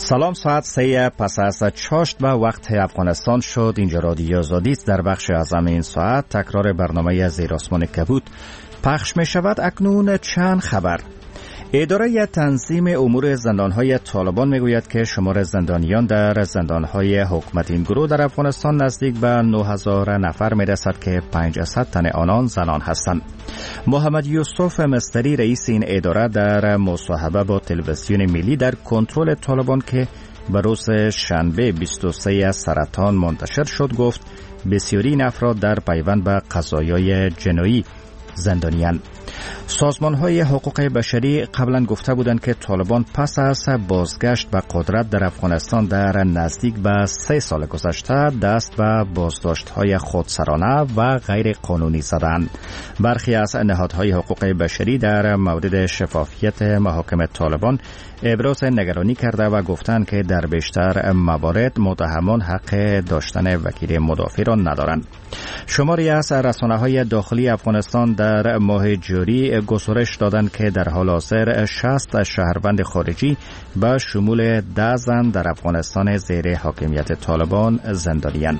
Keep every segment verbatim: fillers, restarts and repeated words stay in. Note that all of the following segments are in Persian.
سلام، ساعت سه پس از چاشت و وقت افغانستان شد. اینجا رادیو آزادی است. در بخش اعظم این ساعت تکرار برنامه زیر آسمان کبود پخش می شود. اکنون چند خبر. اداره تنظیم امور زندانهای طالبان می گوید که شمار زندانیان در زندانهای حکومت این گروه در افغانستان نزدیک به نه هزار نفر می رسد که پانصد تن آنان زنان هستند. محمد یوسف مستری رئیس این اداره در مصاحبه با تلویزیون ملی در کنترل طالبان که به روز شنبه بیست و سه سرطان منتشر شد گفت بسیاری این افراد در پیوند به قضایای جنایی زندانیان. سازمان‌های حقوق بشری قبلا گفته بودند که طالبان پس از بازگشت به قدرت در افغانستان در نزدیک به سه سال گذشته دست به بازداشت‌های خودسرانه و غیر قانونی زدند. برخی از نهادهای حقوق بشری در مورد شفافیت محاکم طالبان ابراز نگرانی کرده و گفتند که در بیشتر موارد متهمان حق داشتن وکیل مدافع را ندارند. شماری از رسانه‌های داخلی افغانستان در ماه جاری گزارش دادند که در حال حاضر شصت شهروند خارجی به شمول ده زن در افغانستان زیر حاکمیت طالبان زندانی‌اند.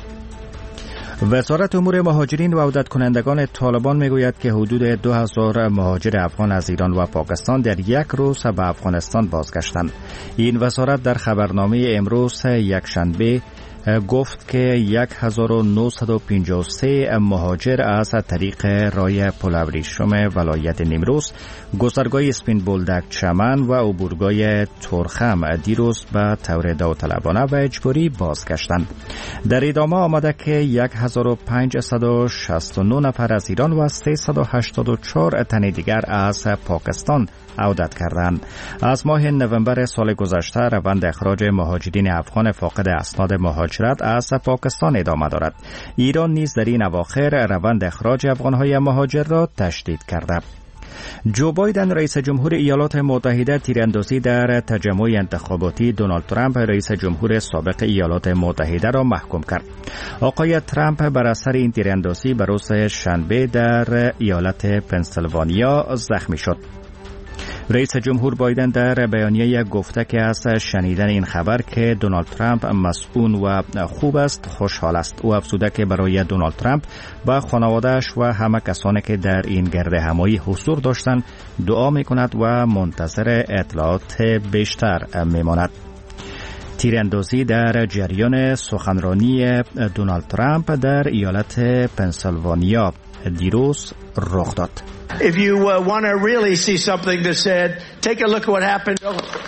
وزارت امور مهاجرین و عودت کنندگان طالبان میگوید که حدود دو هزار مهاجر افغان از ایران و پاکستان در یک روز به افغانستان بازگشتند. این وزارت در خبرنامه امروز یکشنبه گفت که یک هزار و نهصد و پنجاه و سه مهاجر از طریق راه پل ابریشم ولایت نیمروز، گذرگاه اسپین بولدک چمن و عبورگاه ترخم دیروز به طور داوطلبانه و اجباری بازگشتند. در ادامه آمده که یک هزار و پانصد و شصت و نه نفر از ایران و سیصد و هشتاد و چهار تن دیگر از پاکستان عودت کردند. از ماه نوامبر سال گذشته روند اخراج مهاجرین افغان فاقد اسناد مهاجرت از پاکستان ادامه دارد. ایران نیز در این اواخر روند اخراج افغانهای مهاجر را تشدید کرده. جو بایدن رئیس جمهور ایالات متحده تیراندازی در تجمع انتخاباتی دونالد ترامپ رئیس جمهور سابق ایالات متحده را محکوم کرد. آقای ترامپ بر اثر این تیراندازی به روز شنبه در ایالت پنسیلوانیا زخمی شد. رئیس جمهور بایدن در بیانیه گفته که از شنیدن این خبر که دونالد ترامپ مسئول و خوب است خوشحال است. او افزوده که برای دونالد ترامپ و خانواده‌اش و همه کسانی که در این گرد همایی حضور داشتند دعا می‌کند و منتظر اطلاعات بیشتر می‌ماند. تیراندازی در جریان سخنرانی دونالد ترامپ در ایالت پنسیلوانیا دیروز رخ داد. If you uh, want to really see something that said, take a look at what happened.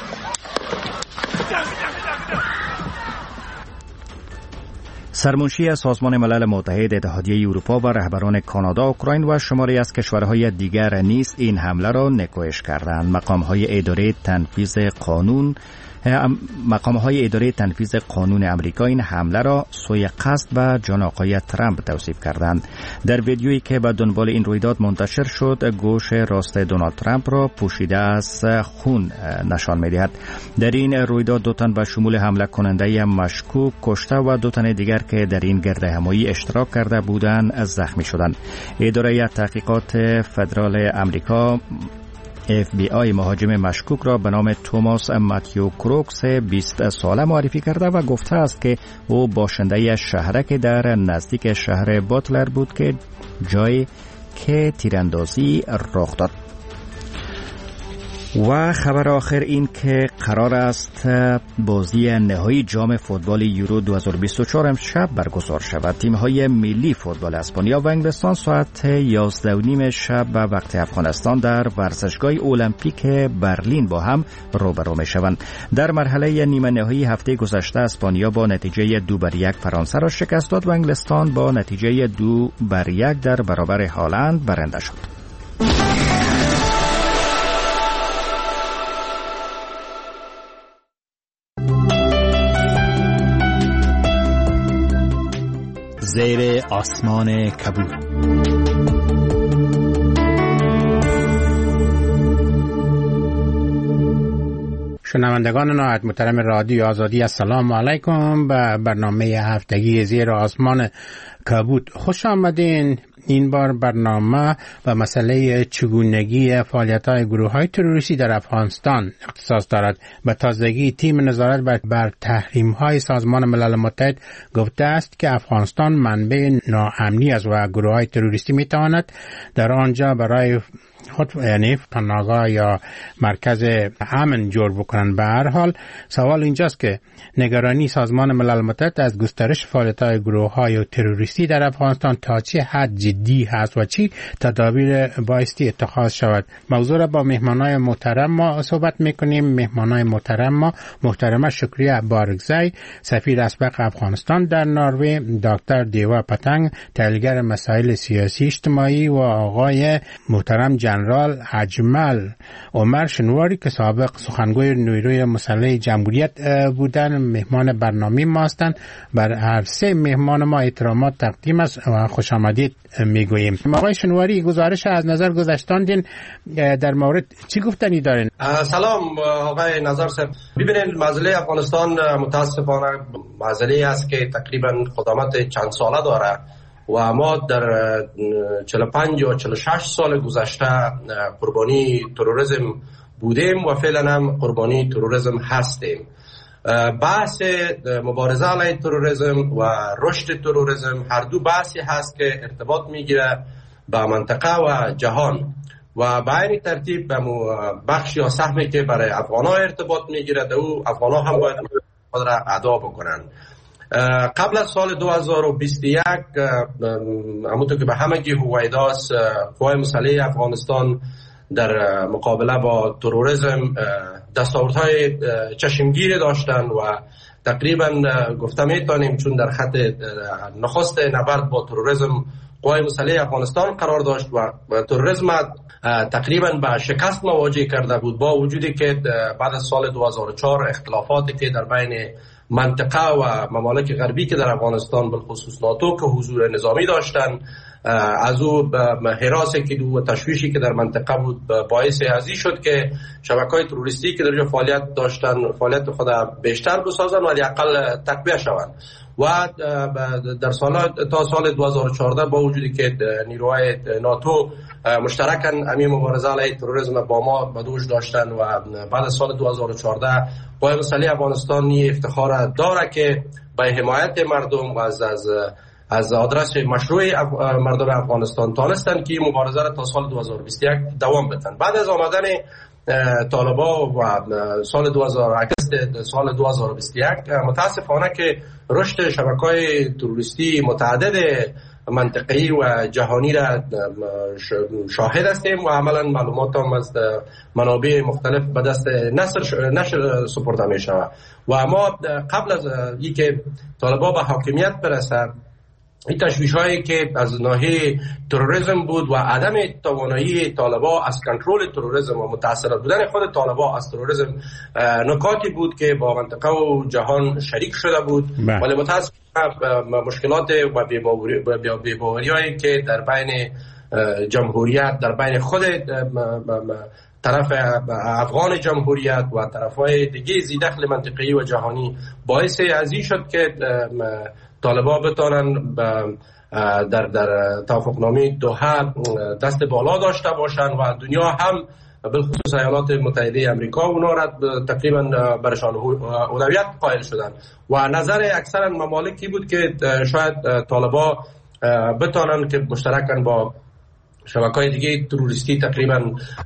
سرمنشی سازمان ملل متحد، اتحادیه اروپا و رهبران کانادا، اوکراین و شماری از کشورهای دیگر نیز این حمله را نکوهش کردند. مقام‌های اداره تنفیذ قانون مقام‌های اداره تنفیذ قانون امریکا این حمله را سوء قصد به جان آقای ترامپ توصیف کردند. در ویدیویی که به دنبال این رویداد منتشر شد، گوش راست دونالد ترامپ را پوشیده از خون نشان می‌دهد. در این رویداد دو تن به شمول حمله کننده مشکوک کشته و دو تن دیگر که در این گردهمایی اشتراک کرده بودند زخمی شدند. اداره تحقیقات فدرال امریکا اف بی آی مهاجم مشکوک را به نام توماس ماتیو کروکس بیست ساله معرفی کرده و گفته است که او باشنده شهرک در نزدیک شهر باتلر بود که جایی که تیراندازی رخ داد. و خبر آخر این که قرار است بازی نهایی جام فوتبال یورو دو هزار و بیست و چهار امشب برگزار شود. تیم‌های ملی فوتبال اسپانیا و انگلستان ساعت یازده و نیم شب به وقت افغانستان در ورزشگاه المپیک برلین با هم روبرو می‌شوند. در مرحله نیمه نهایی هفته گذشته اسپانیا با نتیجه دو بر یک فرانسه را شکست داد و انگلستان با نتیجه دو بر یک در برابر هالند برنده شد. زیر آسمان کبود. شنوندگان نهایت محترم رادیو آزادی، السلام علیکم. به برنامه هفتگی زیر آسمان کبود خوش آمدین. این بار برنامه و مسئله چگونگی فعالیت‌های گروه‌های تروریستی در افغانستان اختصاص دارد. به تازگی تیم نظارت بر, بر تحریم‌های سازمان ملل متحد گفته است که افغانستان منبع ناامنی است و گروه‌های تروریستی می‌تواند در آنجا برای خود یعنی پناهگاه یا مرکز امن جور بکنن. به هر حال سوال اینجاست که نگرانی سازمان ملل متحد از گسترش فعالیت‌های گروه‌های تروریستی در افغانستان تا چه حد جدی هست و چی تدابیر بایستی اتخاذ شود. موضوع را با مهمانای محترم ما صحبت می‌کنیم. مهمانای محترم ما محترمه شکریه بارگزی، سفیر اسبق افغانستان در نروژ، دکتر دیوا پتنگ، تحلیلگر مسائل سیاسی اجتماعی و آقای محترم جنرال اجمل عمر شنواری که سابق سخنگوی نیروی مسلح جمهوریت بودن مهمان برنامه ما هستند. بر هر سه مهمان ما احترامات تقدیم است و خوش آمدید میگوییم. آقای شنواری، گزارش از نظر گذاشتاندین در مورد چی گفتنی دارین؟ سلام آقای نظر صاحب. ببینید مسئله افغانستان متاسفانه مسئله است که تقریبا قدامت چند ساله داره و ما در چهل و پنج یا چهل و شش سال گذشته قربانی تروریسم بودیم و فعلا هم قربانی تروریسم هستیم. بحث مبارزه علیه تروریسم و رشد تروریسم هر دو بحثی هست که ارتباط میگیره با منطقه و جهان و به این ترتیب به بخش یا سهمی که برای افغان‌ها ارتباط میگیره در او افغان‌ها هم باید خود را ادا بکنن. قبل از سال دو هزار و بیست و یک همونطور که به همگی هویداست قوای مسلح افغانستان در مقابله با تروریسم دستاوردهای چشمگیری داشتن و تقریبا گفته میتونیم چون در خط نخست نبرد با تروریسم قوای مسلح افغانستان قرار داشت و تروریسم تقریبا به شکست مواجه کرده بود، با وجودی که بعد از سال دو هزار و چهار اختلافاتی که در بین منطقه و ممالک غربی که در افغانستان بالخصوص ناتو که حضور نظامی داشتن، از او حراسی که دو تشویشی که در منطقه بود باعث ازی شد که شبکه‌های تروریستی که در جا فعالیت داشتن فعالیت خود بیشتر بسازن ولی اقل تقویه شوند و در سال تا سال دو هزار و چهارده با وجودی که نیروهای ناتو مشترکاً امی مبارزه علیه تروریسم با ما بدوش داشتن و بعد از سال دو هزار و چهارده قوای مسلح افغانستان نی افتخار داره که به حمایت مردم و از از از آدرس مشروع مردم افغانستان تانستن که مبارزه را تا سال دو هزار و بیست و یک دوام بدن. بعد از آمدن طالبا و سال دو هزار اگست سال دو هزار و بیست و یک متاسفانه که رشد شبکه‌های تروریستی متعدد منطقه‌ای و جهانی را شاهد هستیم و عملا معلومات هم از منابع مختلف به دست نشر نشر سپرده می شود و ما قبل از اینکه طالبا به حاکمیت برسه این تشویش هایی که از ناحیه تروریسم بود و عدم توانایی طالبا از کنترل تروریسم و متاثر بودن خود طالبا از تروریسم نکاتی بود که با منطقه و جهان شریک شده بود ولی متاسفانه مشکلات و بی‌باوری هایی که در بین جمهوریت در بین خود طرف افغان جمهوریت و طرفهای دیگه زیدخل منطقه‌ای و جهانی باعث ازی شد که طالبا بتونن در در توافقنامه دوحه دست بالا داشته باشن و دنیا هم بالخصوص ایالات متحده آمریکا اونا را تقریبا برشان اولویت قائل شدن و نظر اکثر ممالکی بود که شاید طالبا بتونن که مشترکاً با شبکه‌های دیگه تروریستی تقریبا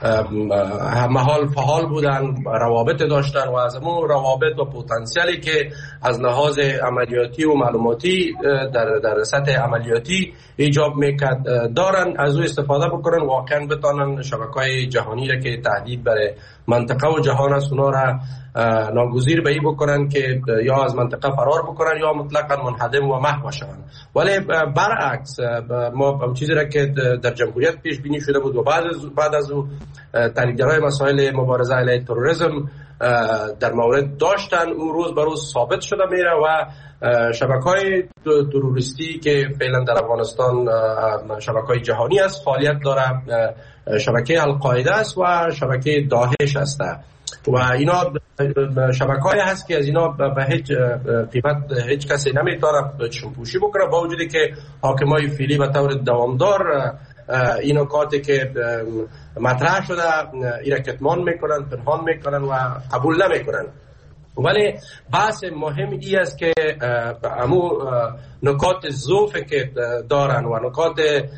محال فعال بودن، روابط داشتن و از اون روابط و پتانسیلی که از لحاظ عملیاتی و معلوماتی در در سطح عملیاتی ایجاب میکرد دارن از او استفاده بکنن واقعا بتونن شبکه‌های جهانی را که تهدید برای منطقه و جهان است اونا را ناگزیر به این بکنن که یا از منطقه فرار بکنن یا مطلقاً منهدم و محو شوند. ولی برعکس ما چیزی را که در جمهوریت پیش بینی شده بود و بعد از بعد از او تحلیلگرای مسائل مبارزه علیه تروریسم در مورد داشتن اون روز به روز ثابت شده میره و شبکه‌های تروریستی که فعلا در افغانستان شبکه‌های جهانی است فعالیت داره، شبکه القاعده است و شبکه داعش است. و اینا شبکه‌ای هست که از اینا به هیچ قیمت هیچ کسی نمیتونه چشم‌پوشی بکنه، با وجودی که حاکمای فعلی به طور دوامدار این نکاتی که مطرح شده اینا کتمان میکنن، پنهان میکنن و قبول نمیکنن. ولی بحث مهم ای است که امو نکات ضعف که دارن و نکات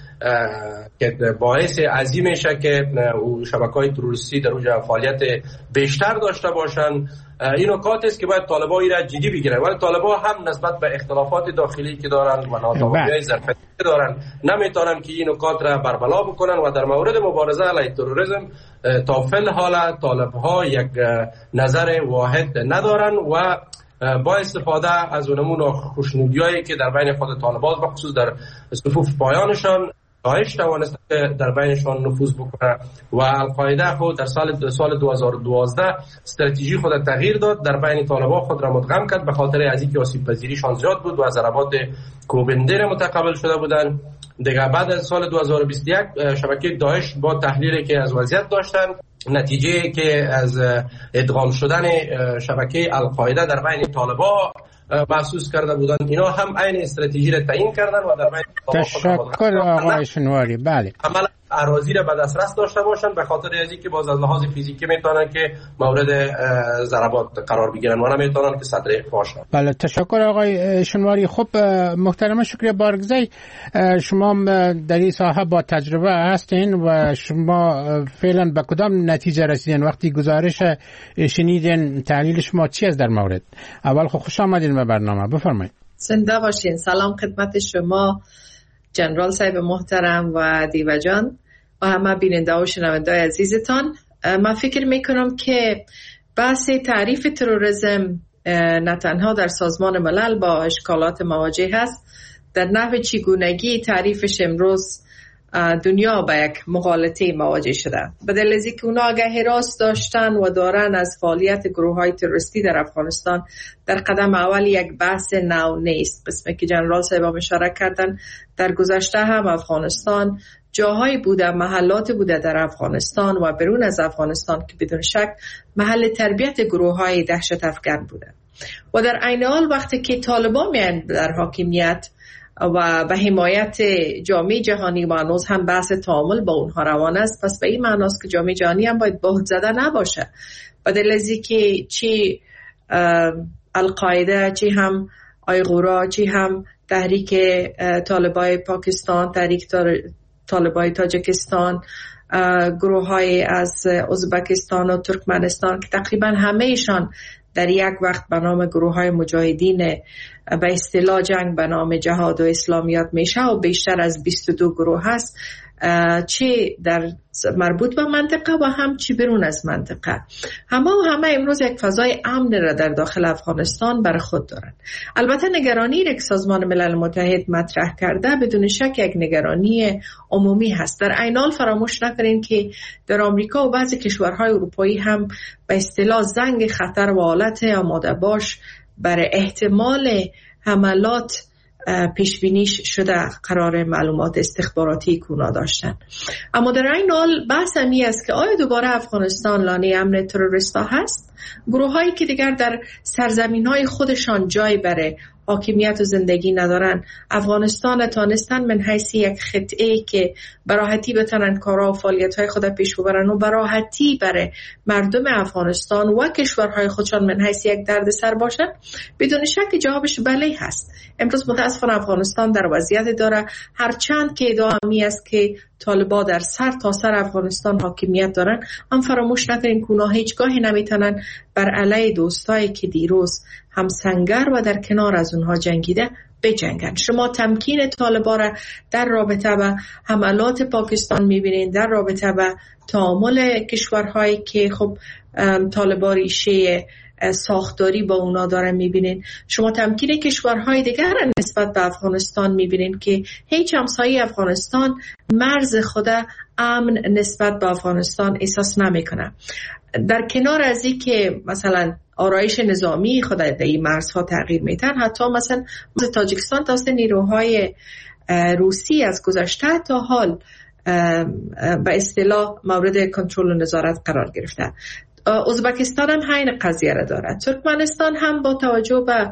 که باعث عظیم میشه که شبکه‌های تروریستی در اونجا فعالیت بیشتر داشته باشن، این نکات است که باید طالبان را جدی بگیرن. ولی طالبان هم نسبت به اختلافات داخلی که دارن و ناتوانی‌های ظرفیتی که دارن نمیتونن که این نکات را بربلا بکنن و در مورد مبارزه علیه تروریسم تا فل حال طالب‌ها یک نظر واحد ندارن و با استفاده از اونمون خوشنودیایی که در بین خود طالبان و خصوص در صفوف پایانشان داعش توانسته در بینشان نفوذ بکنه و القاعده خود در سال سال دو هزار و دوازده استراتژی خود تغییر داد، در بین طالبان خود را مدغم کرد به خاطر از اینکه آسیب پذیریشان زیاد بود و از ضربات کوبنده متقبل شده بودند. دیگه بعد از سال دو هزار و بیست و یک شبکه داعش با تحلیلی که از وضعیت داشتن، نتیجه که از ادغام شدن شبکه القاعده در بین طالبان محسوس کرده بودن، اینا هم عین استراتژی را تعیین کردن و در بین تشکر آقای شنواری. بله، عملا اراضی را به دسترس داشته باشن به خاطر ازی که باز از لحاظ فیزیکی میتونن که مورد ضربات قرار بگیرن و نمیتونن که صدر باشن. بله، تشکر آقای شنواری. خب محترم شکریه بارگزی، شما در این ساحه با تجربه هستین و شما فعلا به کدام نتیجه رسیدین وقتی گزارش شنیدین؟ تحلیل شما چی است در مورد؟ اول خب خوش آمدین به برنامه، بفرمایید. زنده باشین. سلام خدمت شما جنرال صاحب محترم و دیو جان و همه بیننده و شنونده عزیزتان. من فکر میکنم که بحث تعریف تروریسم نه تنها در سازمان ملل با اشکالات مواجه هست، در نحو چگونگی تعریفش امروز دنیا با یک مغالطه مواجه شده. به دلیل از اینکه اونا آگه حراس داشتن و دارن از فعالیت گروه های تروریستی در افغانستان، در قدم اول یک بحث نو نیست. قسمه که جنرال صاحب اشاره کردن، در گذشته هم افغانستان جاهایی بوده، محلات بوده در افغانستان و برون از افغانستان که بدون شک محل تربیت گروه های دهشت افکن بوده و در عین حال وقتی که طالبان میان در حاکمیت و به حمایت جامعه جهانی و هنوز هم بحث تعامل با اونها روان است، پس به این معناست که جامعه جهانی هم باید بهت زده نباشه. به دلیل از اینکه چی القاعده، چی هم آیغورا، چی هم تحریک طالبای پاکستان، تحریک طالبای تاجیکستان، گروه های از ازبکستان و ترکمنستان که تقریبا همه ایشان در یک وقت به نام گروه های مجاهدین به اصطلاح جنگ به نام جهاد و اسلامیات میشه و بیشتر از بیست و دو گروه هست، چه در مربوط به منطقه و هم چه برون از منطقه. همه و همه امروز یک فضای امن را در داخل افغانستان بر خود دارند. البته نگرانی را که سازمان ملل متحد مطرح کرده بدون شک یک نگرانی عمومی هست. در عین حال فراموش نکنین که در آمریکا و بعضی کشورهای اروپایی هم به اصطلاح زنگ خطر و حالت آماده باش برای احتمال حملات پیش بینیش شده قرار معلومات استخباراتی کونا داشتن. اما در این حال بحث همی است که آیا دوباره افغانستان لانه امن تروریستا هست؟ گروه هایی که دیگر در سرزمین های خودشان جای بره حاکمیت و زندگی ندارن، افغانستان تانستن من حیث یک خطعه که براحتی بتونن کارا و فعالیت های خود پیش ببرن و براحتی برای مردم افغانستان و کشورهای خودشان من حیث یک درد سر باشن؟ بدون شک جوابش بله هست. امروز متاسفانه افغانستان در وضعیت داره، هرچند که ادعامی است که طالبان در سر تا سر افغانستان حاکمیت دارن، هم فراموش نکنین که اونا هیچگاهی نمیتونن بر علیه دوستایی که دیروز هم سنگر و در کنار از اونها جنگیده بجنگن. شما تمکین طالبان را در رابطه با حملات پاکستان میبینین، در رابطه با تعامل کشورهایی که خب طالبان ریشه ساختاری با اونا داره میبینین. شما تمکین کشورهای دیگر نسبت به افغانستان میبینین که هیچ همسایه افغانستان مرز خود امن نسبت به افغانستان احساس نمیکنه. در کنار از این که مثلا آرایش نظامی خود در این مرزها تغییر میتن، حتی مثلا تاجیکستان توسط نیروهای روسی از گذشته تا حال به اصطلاح مورد کنترل و نظارت قرار گرفته. ازبکستان هم همین قضیه را دارد. ترکمنستان هم با توجه به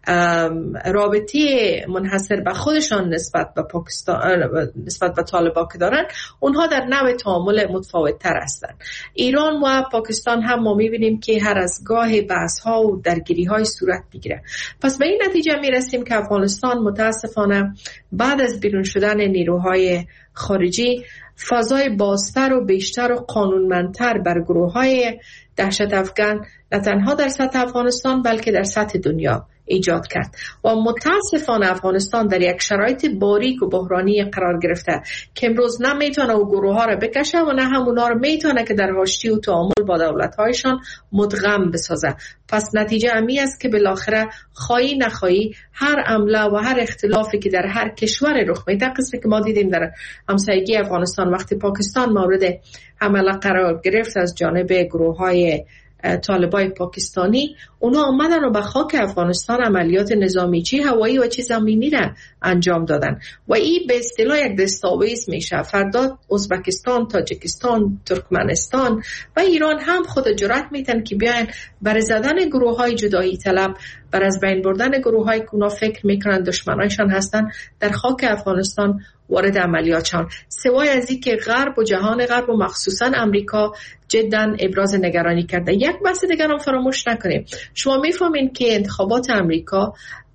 رابطه منحصر به خودشان نسبت به پاکستان، نسبت به طالبان که دارن، اونها در نوع تعامل متفاوت تر هستند. ایران و پاکستان هم ما میبینیم که هر از گاه بحث ها و درگیری های صورت میگیره. پس به این نتیجه میرسیم که افغانستان متاسفانه بعد از بیرون شدن نیروهای خارجی فضای بازتر و بیشتر و قانونمندتر بر گروه های دهشت افغان نه تنها در سطح افغانستان بلکه در سطح دنیا ایجاد کرد و متاسفانه افغانستان در یک شرایط باریک و بحرانی قرار گرفته که امروز نه میتونه او گروه ها را بکشه و نه همونا را میتونه که در حاشیه و تعامل با دولت هایشان مدغم بسازه. پس نتیجه امی است که بالاخره خواهی نخواهی هر عمله و هر اختلافی که در هر کشور رخ میده، قسمی که ما دیدیم در همسایگی افغانستان وقتی پاکستان مورد حمله قرار گرفت از جانب گروه های طالبای پاکستانی، اونا آمدن و به خاک افغانستان عملیات نظامی چی هوایی و چی زمینی را انجام دادن و این به اصطلاح یک دستاویز میشه. فردا ازبکستان، تاجیکستان، ترکمنستان و ایران هم خود جرأت میتن که بیاین بر زدن گروه های جدایی طلب، بر از بین بردن گروه های که اونا فکر میکنن دشمنایشان هستن، در خاک افغانستان وارد عملیات شدن. سوای از این که غرب و جهان غرب و مخصوصا امریکا جدا ابراز نگرانی کرده. یک بحث دیگر هم فراموش نکنیم. شما میفهمین که انتخابات امریکا،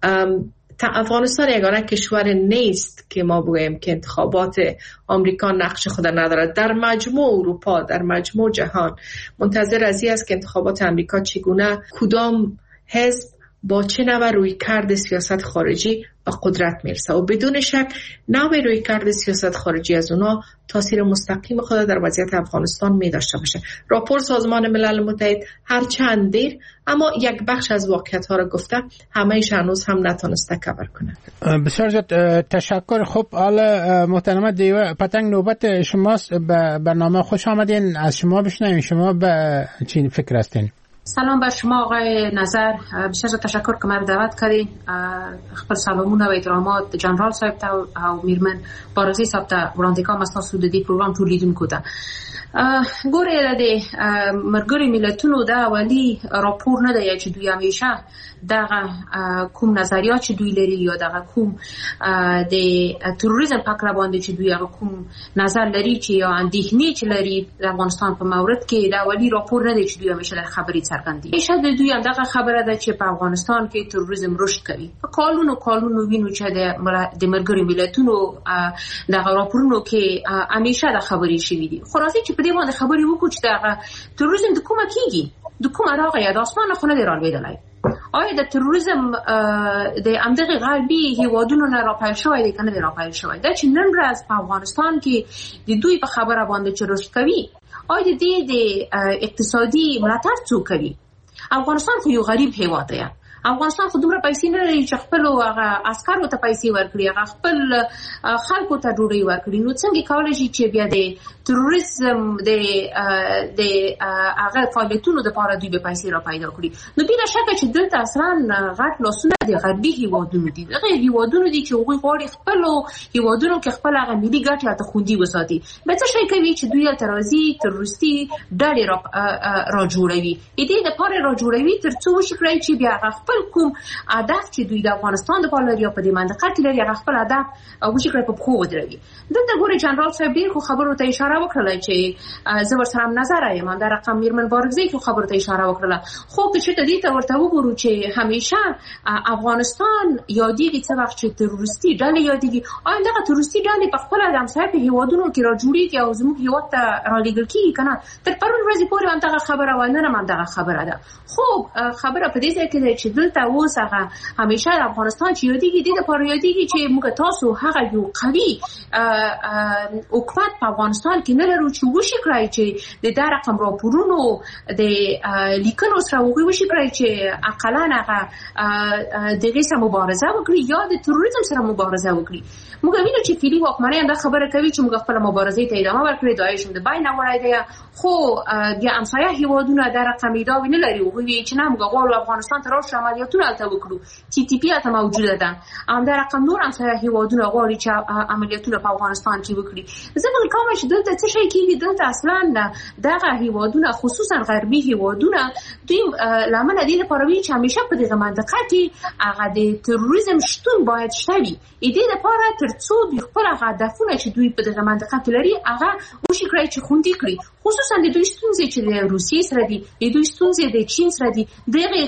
افغانستان یگانه کشور نیست که ما بگوییم که انتخابات آمریکا نقش خود ندارد. در مجموع اروپا، در مجموع جهان منتظر از این است که انتخابات امریکا چگونه، کدام حزب با چه نوع روی کرد سیاست خارجی به قدرت میرسه و بدون شک نوع روی کرد سیاست خارجی از اونا تاثیر مستقیم خود در وضعیت افغانستان می داشته باشه. راپور سازمان ملل متحد هر چند دیر اما یک بخش از واقعیت ها را گفته، همه‌اش هنوز هم نتونسته کور کنه. بسیار زیاد تشکر. خب حالا محترمه دیو پتنگ نوبت شماست. به برنامه خوش آمدین. از شما بشنویم، شما به چی فکر هستین؟ سلام بر شما آقای نظر، بسیار تشکر که مرا دعوت کردین. خپل سلامونه و احترامات جنرال صاحب ته او میرمن بارزی صاحب ته وړاندې کوم. تاسو د دې پروګرام ټول لیدونکو ته ګوره د ملګرو ملتونو دا اولی راپور نه دی چې دوی همیشه دغه کوم نظریات چې دوی لري یا دغه کوم د تروریزم په اړه باندې چې دوی هغه کوم نظر لري چې یا اندېښنې چې لري د افغانستان په مورد کې دا اولی راپور نه دی چې دوی همیشه خبرې څرګندوي. شاید دوی هم دغه خبره ده چې په افغانستان کې تروریزم رشد کوي. کالونو کالونو وینو چې د ملګرو ملتونو دغه راپورونو کې همیشه د خبرې شوي دي. خو راځي چې په دې باندې خبرې وکړو چې دغه تروریزم د کومه کیږي، د کومه راغی، د اسمانه خو نه دی رالوېدلی. آیا د تروریزم د همدغه غربي هیوادونو نه راپیل شوی دی که نه دی راپیل شوی؟ دا چې نن ورځ په افغانستان کې د دوی په خبره باندې چې رشد کوي، آیا د دې د اقتصادي ملاتړ څوک کوي؟ افغانستان خو یو غریب هیواد دی. افغانستان خو دومره پیسې نه لري چې خپل هغه عسکرو ته پیسې ورکړي، هغه خپل خلکو ته ډوډۍ ورکړي. نو څنګه کولی شي چې بیا د تروریزم د د هغه فعالیتونو لپاره دوی به پیسې را پیدا کړي؟ نو بلا شکه چې دلته اصلا غټ لاسونه د غربي هیوادونو دي. هغه هیوادونو دي چې هغوی غواړي خپلو هیوادونو کې خپل هغه ملي ګټې هلته خوندي وساتي. بیا څه شی کوي چې دوی هلته راځي تروریستي ډلې را جوړوي، د دې دپاره را جوړوي تر څو وشي کړی چې بیا هغه خپل کوم هدف چې دوی د افغانستان دپاره لري یا په دې منطقه کې لري، هغه خپل هدف وشي کړی په پښو ودروي. دلته ګورې جنرال صاحب ډېر خو خبرو ته اشاره وکړله چې زه ورسره هم نظر یم. همدارقم میرمن بارکزی خو خبرو ته اشاره وکړله. خو که چېرته دې ته ورته وګورو چې همیشه افغانستان یادېږي څه وخت چې تروریستي ډلې یادېږي، آیا دغه تروریستي ډلې په خپله د همسایه په هېوادونو کې را جوړېږي او زموږ هېواد ته رالېږل کېږي که نه؟ تر پرون ورځې پورې هم دغه خبره وه، نن هم همدغه خبره ده. خو خبره په دې ځای کې ده چې دلته اوس هغه همیشه د افغانستان چې یادېږي دې دپاره یادېږي چې موږ تاسو هغه یو قوي حکومت په افغانستان کې نه لرو چې وشي کړی چې د دا رقم راپورونو د لیکنو سره هغوی وشي کړی چې اقلا هغه دغه سره مبارزه وکړي یا د تروریزم سره مبارزه وکړي. موږ وینو چې فعلی واکمنۍ هم دا خبره کوي چې موږ خپل مبارزې ته ادامه ورکړو، داعش هم د بین وړای دی، خو بیا همسایه هیوادونه دا رقم ادعا نه لري او وایي چې نه موږ غواړو افغانستان ته راشو عملیاتونه هلته وکړو. تی تی پی ته موجوده ده، هم دا رقم نور همسایه هیوادونه غواړي چې عملیاتونه په افغانستان کې وکړي. زه فکر کوم چې دلته څه شي کېږي، دلته اصلا دغه هیوادونه خصوصا غربي هیوادونه دوی لامل دي لپاره وی چې همیشه په دغه منطقه کې هغه د تروریزم شتون باید شته وي. دې لپاره ترڅو دوی خپل هدفونه چې دوی په دغه منطقه کې لري هغه وشي کړی چې خوندي کړي، خصوصا د دوی ستونزې چې د روسیې سره دي، د دوی ستونزې د چین سره دي، دغه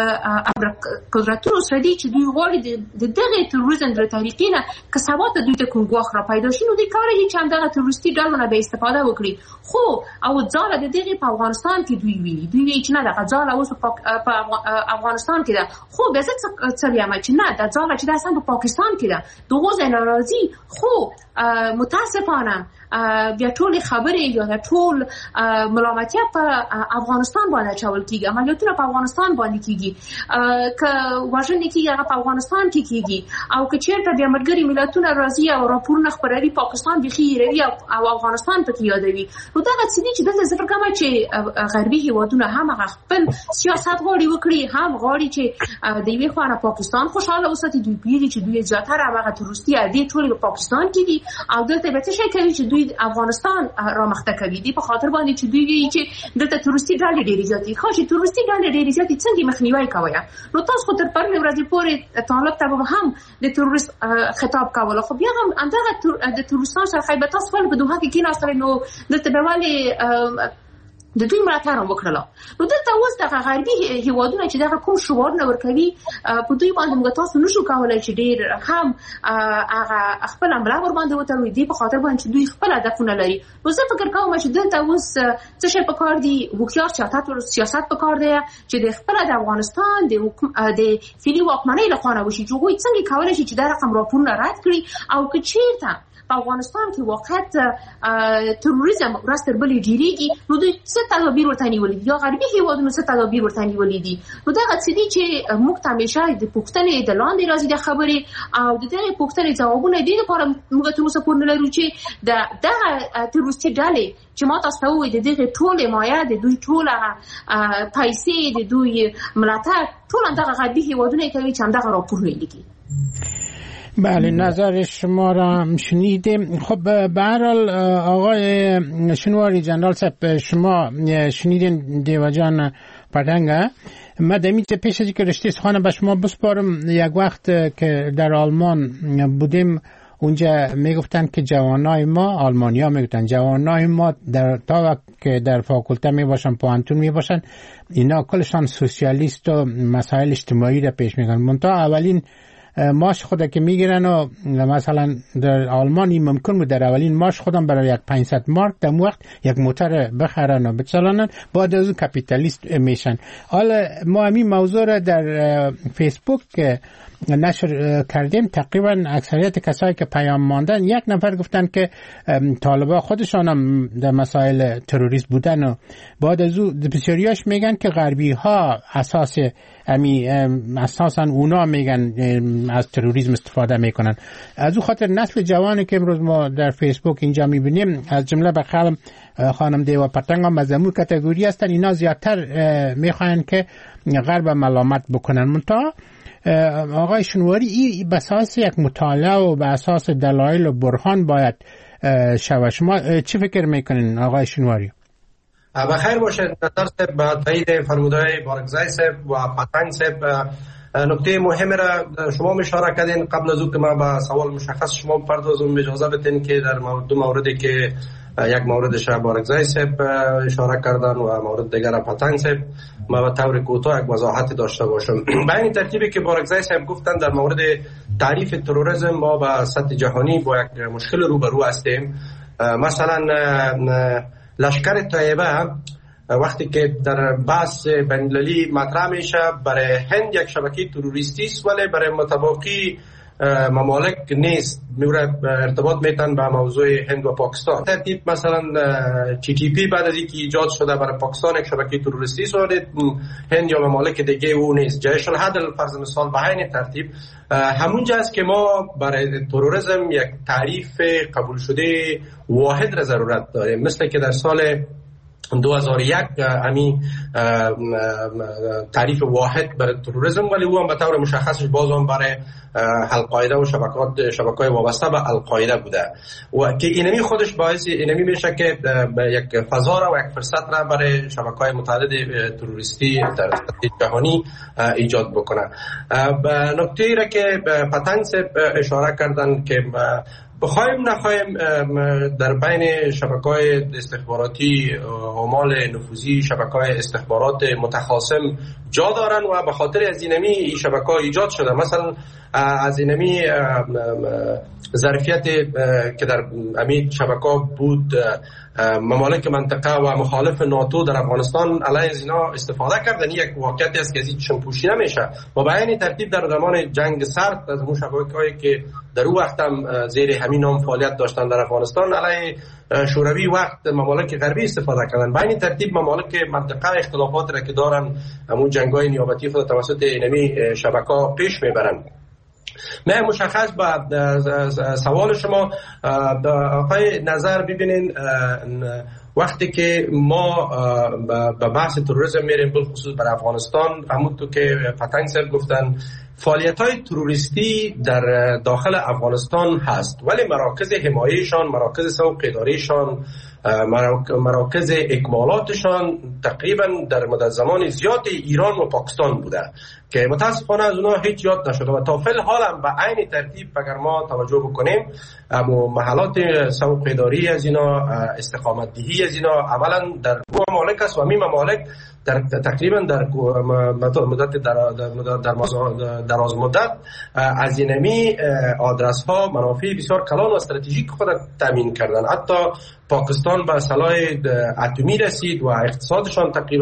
قدرتونو سره دي چې دوی غواړي د دغه تروریزم د طریقې نه که سبا ته دوی ته کوم ګواښ را پیدا شي نو دوی کولی شي چې همدغه تروریستي ډلو نه به استفاده وکړي. خو او ځاله د دغه په افغانستان کې دوی ویني دوی وایي چې نه دغه ځاله اوس په افغانستان کې ده، خو بیا زه څه وایم چې نه دا ځاله چې ده اصلا په پاکستان کې ده. دغه ځای نه راځي، خو متاسفانه بیا ټول خبرې یا ټول ملامتیا په افغانستان باندې چول کیږي، عملیاتونه په افغانستان باندې کیږي، که وژنې کیږي هغه په افغانستان کې کیږي، او که چیرته بیا ملګري ملتونه راځي او راپورونه خپروي پاکستان بيخي هیروي او افغانستان پکې یادوي. نو دا څه دي چې دلته زه فکر کوم چې غربي هیوادونه هم هغه خپل سیاست غواړي وکړي، هم غواړي چې د یوې خوا پاکستان خوشاله وساتي. دوی پیږي چې دوی زیاتره هغه تروریستي عادي ټول په پاکستان کې دي او دلته به څه شي کوي چې دوی افغانستان را مخته کوي. دي په خاطر باندې چې دوی وایي چې دلته تروریستي ډلې ډېرې زیاتې، خو چې تروریستي ډلې ډېرې زیاتې څنګه مخنیوي کوي؟ نو تاسو خو تر پرلې ورځې پورې طالب ته هم د تروریست خطاب کاوه، خو بیا هم اندغه د تروریستان سره خیبه تاسو ول په دوه کې کېناستل نو دلته به ولې د دوی ملاتړ وکړله. نو دلته اوس دغه غربي هیوادونه چې دغه کوم شعارونه ورکوي په دوی باندې موږ تاسو نشو کولای چې ډېر هم هغه خپل املا ور باندې وتروي. دي په خاطر باندې چې دوی خپل هدفونه لري. نو زه فکر کوم چې دلته اوس څه شي په کار دي، هوښیار سیاست او سیاست په کار دی چې د خپل د افغانستان د د فعلی واکمنۍ لخوا وشي چې دوی څنګه کولای شي چې دا رقم راپورونه رد کړي او که چیرته په افغانستان کې واقعیت تروریزم ورستر بلې ډیریږي نو دوی څه تدابیر ورته نیولي دي یا غربي هیوادونو څه تدابیر ورته نیولي دي. نو دغه څه دي چې موږ ته همیشه د پوښتنې د لاندې راځي د خبرې او د دغه پوښتنې ځوابونه دي لپاره موږ تر اوسه پورې نه لرو چې د دغه تروریستي ډلې چې ما تاسو ته وویل د دغه ټولې مایه د دوی ټوله پیسې د دوی ملاتړ ټول دغه غربي هیوادونه کوي چې همدغه راپورونه لیکي. بله نظر شما را شنیدیم. خب به هر حال آقای شنواری جنرال صاحب شما شنیدین دیو جان پتنگه. ما دمیت پیش از که رشته سخانه به شما بسپارم. یک وقت که در آلمان بودیم اونجا میگفتن که جوانای ما آلمانیا میگفتن جوانای ما در تا وقت که در فاکولته میباشن پوهنتون میباشن اینا کلشان سوسیالیست و مسائل اجتماعی را پیش میگن. منتها اولین ماش خود که میگیرن و مثلا در آلمانی ممکن بود در اولین ماش خودم برای یک پانصد مارک در وقت یک موتور بخرن و بچلانن بعد از اون کپیتالیست میشن. حالا ما همین موضوع را در فیسبوک نشر کردیم. تقریبا اکثریت کسایی که پیام ماندن یک نفر گفتن که طالبا خودشان هم در مسائل تروریست بودن و بعد از اون بسیاریاش میگن که غربی ها اساس امی اساسا اونا میگن از تروریسم استفاده میکنن. از اون خاطر نسل جوانی که امروز ما در فیسبوک اینجا میبینیم از جمله بخالم خانم دیو پتنگ هم از امون کاتگوری هستن. اینا زیادتر میخواین که غرب ملامت بکنن. منتها آقای شنواری این بساس یک مطالعه و به اساس دلایل و برهان باید شود. شما چی فکر میکنین آقای شنواری؟ بخیر باشید نظر صاحب. با تایید فرمودهای بارکزای صاحب و پتنگ صاحب نکته مهمی را شما اشاره کردین. قبل از او که ما با سوال مشخص شما بپردازم اجازه بدین که در دو موردی که یک موردش بارکزای صاحب اشاره کردن و مورد دیگر پتنگ صاحب ما به طور کوتاه یک وضاحت داشته باشم. به این ترتیبی که بارکزای صاحب گفتن در مورد تعریف تروریسم ما به سطح جهانی با یک مشکل روبرو هستیم. مثلا لشکر طیبه وقتی که در بحث بین‌المللی مطرح میشه برای هند یک شبکه تروریستی است ولی برای متباقی ممالک نیست میره ارتباط میتن به موضوع هند و پاکستان. ترتیب مثلا تی تی پی بعد از اینکه ایجاد شده برای پاکستان یک شبکه تروریستی شده، هند یا ممالک دیگه او نیست. جیش العدل فرض مثال به همین ترتیب همونجا است که ما برای تروریسم یک تعریف قبول شده واحد را ضرورت داریم، مثل که در سال دو هزار و یک امی تعریف واحد برای تروریسم، ولی او هم به طور مشخصش باز هم برای القاعده و شبکات شبکه‌های وابسته به القاعده بوده و که اینمی خودش باعث اینمی میشه که یک فضا را و یک فرصت را برای شبکه‌های متعدد تروریستی در سطح جهانی ایجاد بکنه. به نکته‌ای را که پتنگ اشاره کردن که بخوایم نخوایم در بین شبکه‌های استخباراتی عمال نفوذی شبکه‌های استخبارات متخاصم جا دارن و به خاطر از اینمی این شبکه‌ها ایجاد شده. مثلا از اینمی ظرفیت که در امید شبکه‌ها بود ممالک منطقه و مخالف ناتو در افغانستان علیه از اینا استفاده کردن. یک واقعیتی است که از این چشم‌پوشی نمیشه و به این ترتیب در زمان جنگ سرد از اون شبکه‌هایی که در اون وقت هم زیر همین نام فعالیت داشتن در افغانستان علیه شوروی وقت ممالک غربی استفاده کردن. به این ترتیب ممالک منطقه اختلافات را که دارن همون جنگ‌های نیابتی خود توسط اینمی شبکه‌ها پیش میبرن. من مشخص به سوال شما آقای نظر ببینین، وقتی که ما به بحث تروریسم میریم بالخصوص بر افغانستان، همونطور که پتنگ صاحب گفتن فعالیت‌های تروریستی در داخل افغانستان هست، ولی مراکز حمایهشان، مراکز سوق اداریشان، مراکز اکمالاتشان تقریبا در مدت زمان زیاد ایران و پاکستان بوده که متاسفانه از اونها هیچ یاد نشده و تا فعل حال هم به عین ترتیب اگر ما توجه بکنیم اما محلات سوق اداری از اینا، استقامت دهی از اینا عملا در ممالک است و همین ممالک در تقریبا در مدت در در دراز مدت از اینمی آدرس ها منافع بسیار کلان و استراتژیک خود تامین کردن. حتی پاکستان به سلاح اتمی رسید و اقتصادشان تقریبا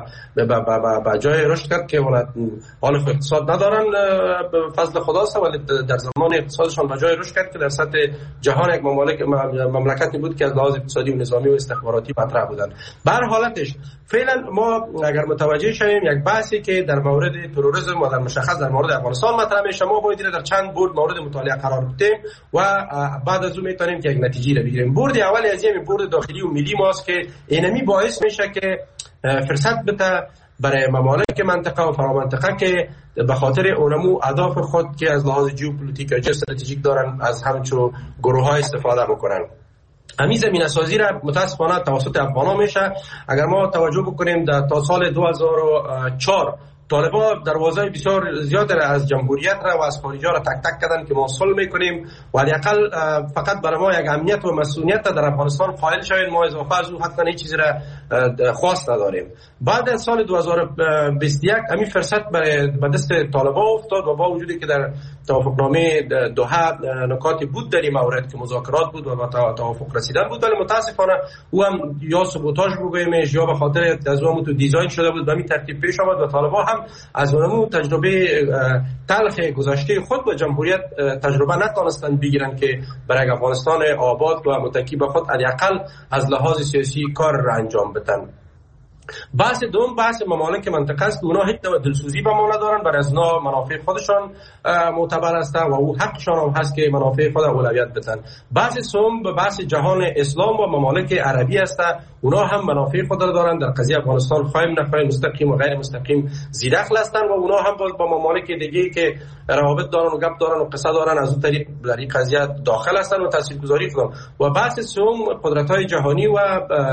به جای رشد کرد که حال اقتصاد ندارن فضل خداست، ولی در زمان اقتصادشان به جای رشد کرد که در سطح جهان یک مملکت مملکتی بود که از لحاظ اقتصادی و نظامی و استخباراتی مطرح بودن. به هر حالتش فعلا ما اگر متوجه شویم یک بحثی که در مورد تروریسم و در مشخص در مورد افغانستان مطرح میشه، ما باید در چند برد مورد مطالعه قرار بدیم و بعد از اون میتونیم که یک نتیجه رو بگیریم. برد اولی از این برد داخلی و ملی ماست که اینمی باعث میشه که فرصت بده برای ممالک منطقه و فرامنطقه که به خاطر اونمو اهداف خود که از لحاظ ژئوپلیتیک و استراتژیک دارن از همچون گروه های استفاده بکنن. همین زمینه سازی را متاسفانه توسط افغان‌ها میشه. اگر ما توجه بکنیم در تا سال دو هزار و چهار طالبان دروازه بسیار زیاد از جمهوریت را و از خارجا را تک تک کردن که ما صلح میکنیم و حداقل فقط برای ما یک امنیت و مسئولیت در افغانستان قائل شویم، ما اضافه از او حتی هیچ چیزی را خواست نداریم. بعد از سال دو هزار و بیست و یک همین فرصت به دست طالبان افتاد و با وجودی که در توافقنامه دوحه نکاتی بود در این مورد که مذاکرات بود و به توافق رسیدن بود، ولی متاسفانه او هم یا سبوتاژ بگویمش یا به خاطر از اون تو دیزاین شده بود به همین ترتیب پیش آمد و طالبان هم از اونمو تجربه تلخ گذشته خود با جمهوریت تجربه نتونستن بگیرن که برای افغانستان آباد و متکی به خود حداقل از لحاظ سیاسی کار را انجام بدن. بحث دوم بحث ممالک منطقه است. اونا هیچ نوع دلسوزی به ما ندارن، برای از اونا منافع خودشان معتبر است و او حقشان هم هست که منافع خود اولویت بدن. بحث سوم به بحث جهان اسلام و ممالک عربی است. اونا هم منافع خود را دارن در قضیه افغانستان، خواهیم نخواهیم مستقیم و غیر مستقیم زیرخل هستن و اونا هم با ممالک دیگه که روابط دارن و گپ دارن و قصه دارن از اون طریق در این قضیه داخل هستن و تاثیرگذاری کنن. و بحث سوم قدرت‌های جهانی و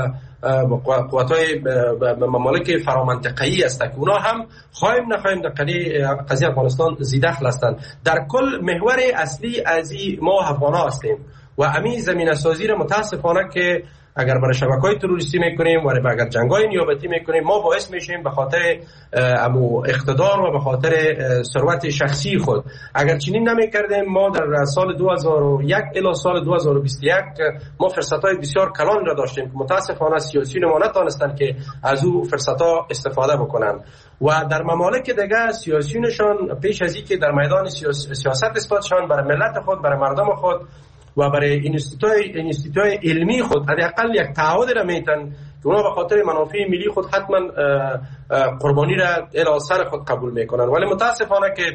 قوت‌های ممالک فرامنطقه‌ای است که اونا هم خواهیم نخواهیم در قضیه افغانستان زیرخل هستند. در کل محور اصلی از ما افغان‌ها هستیم و همین زمینه سازی را متاسفانه که اگر برای شبکه‌های تروریستی میکنیم و اگر جنگ‌های نیابتی میکنیم ما باعث میشیم به خاطر امو اقتدار و به خاطر ثروت شخصی خود. اگر چنین نمیکردیم ما در سال دو هزار و یک الی سال دو هزار و بیست و یک ما فرصت‌های بسیار کلان را داشتیم که متاسفانه سیاسیون ما نتونستند که از او فرصت‌ها استفاده بکنند و در ممالک دیگه سیاسیونشان پیش از اینکه در میدان سیاست اثباتشان برای ملت خود، برای مردم خود و برای انستیتوهای علمی خود حداقل یک تعهد را میتن که اونا به خاطر منافع ملی خود حتما قربانی را الی سر خود قبول میکنن. ولی متاسفانه که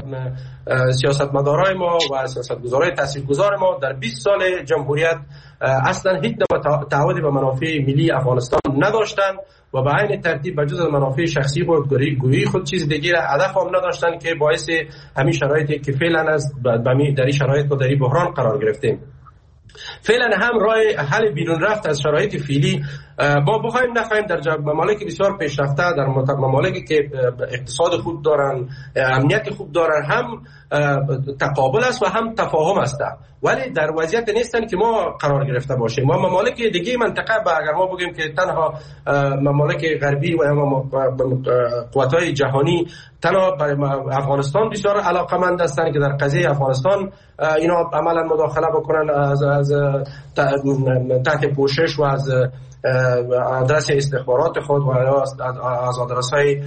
سیاستمدارای ما و سیاستگزارای تاثیرگذار ما در بیست سال جمهوریت اصلا هیچ نوع تعهدی به منافع ملی افغانستان نداشتند و به عین ترتیب به جز منافع شخصی خود گویی خود چیز دیگه هدف هم نداشتن که باعث همین شرایطی که فعلا از در این شرایط و در این بحران قرار گرفتیم. فعلا هم راه حل بیرون رفت از شرایط فعلی ما بخوایم نخوایم در ممالک بسیار پیشرفته، در ممالکی که اقتصاد خوب دارن، امنیت خوب دارن، هم تقابل است و هم تفاهم است، ولی در وضعیت نیستن که ما قرار گرفته باشیم. ما ممالک دیگه منطقه با اگر ما بگیم که تنها ممالک غربی و قوت‌های جهانی تنها برای افغانستان بسیار علاقمند هستند که در قضیه افغانستان اینا عملا مداخله بکنن از از تحت پوشش و از آدرس استخبارات خود و از آدرس‌های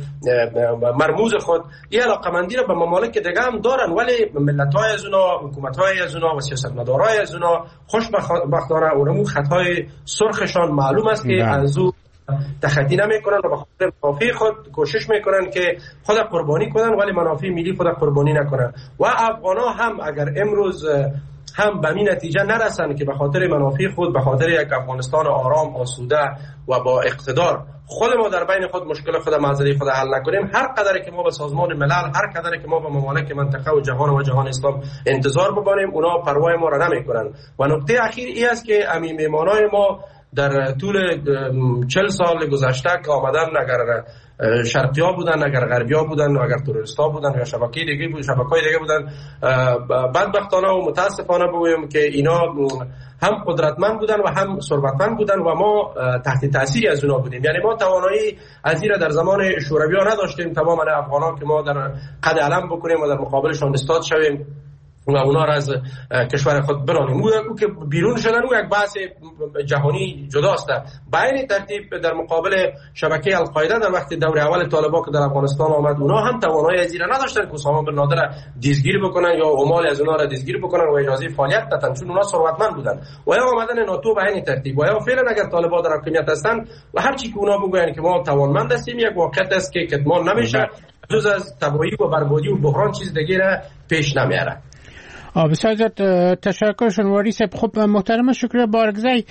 مرموز خود این علاقمندی را به ممالک دیگه هم دارن، ولی ملت‌های از اونا، حکومت‌های از اونا و سیاستمدارای از اونا خوشبختانه اونمو خطای سرخشان معلوم است که از او تخطی نمیکنن و به خاطر منافع خود کوشش میکنن که خود قربانی کنن ولی منافع ملی خود قربانی نکنن. و افغانا هم اگر امروز هم به این نتیجه نرسن که به خاطر منافع خود، به خاطر یک افغانستان آرام، آسوده و با اقتدار خود ما در بین خود مشکل خود معضله خود حل نکنیم، هر قدر که ما به سازمان ملل، هر قدر که ما به ممالک منطقه و جهان و جهان اسلام انتظار ببانیم، اونا پروای ما را نمیکنن. و نکته اخیر این است که امی میمانای ما در طول چهل سال گذشته که آمدن، اگر شرقی‌ها بودن، اگر غربی‌ها بودن، اگر تروریست‌ها بودن یا شبکه دیگه بود، شبکه‌های دیگه بودن، بدبختانه و متاسفانه بگویم که اینا هم قدرتمند بودن و هم ثروتمند بودن و ما تحت تاثیر از اونا بودیم. یعنی ما توانایی از این در زمان شوروی‌ها نداشتیم تماما افغانان که ما در قد علم بکنیم و در مقابلشان استاد شویم و اونا را از کشور خود برانیم. او که بیرون شدن او یک بحث جهانی جداست. به این ترتیب در مقابل شبکه القاعده در وقت دوره اول طالبان که در افغانستان آمد، اونا هم توانایی از این نداشتن که اسامه بن لادن را دستگیر بکنن یا عمال از اونا را دستگیر بکنن و اجازه فعالیت ندادن، چون اونا ثروتمند بودن. و یا آمدن ناتو به این ترتیب و یا فعلا اگر طالبان در حکومت هستند و هر چی که اونا بگوین که ما توانمند هستیم، یک واقعیت است که کتمان نمیشه، جز از تباهی و بربادی و بحران چیز دیگه را پیش نمیاره. بسیار زیاد تشکر شنواری صاحب. خب محترم شکریه بارگزی،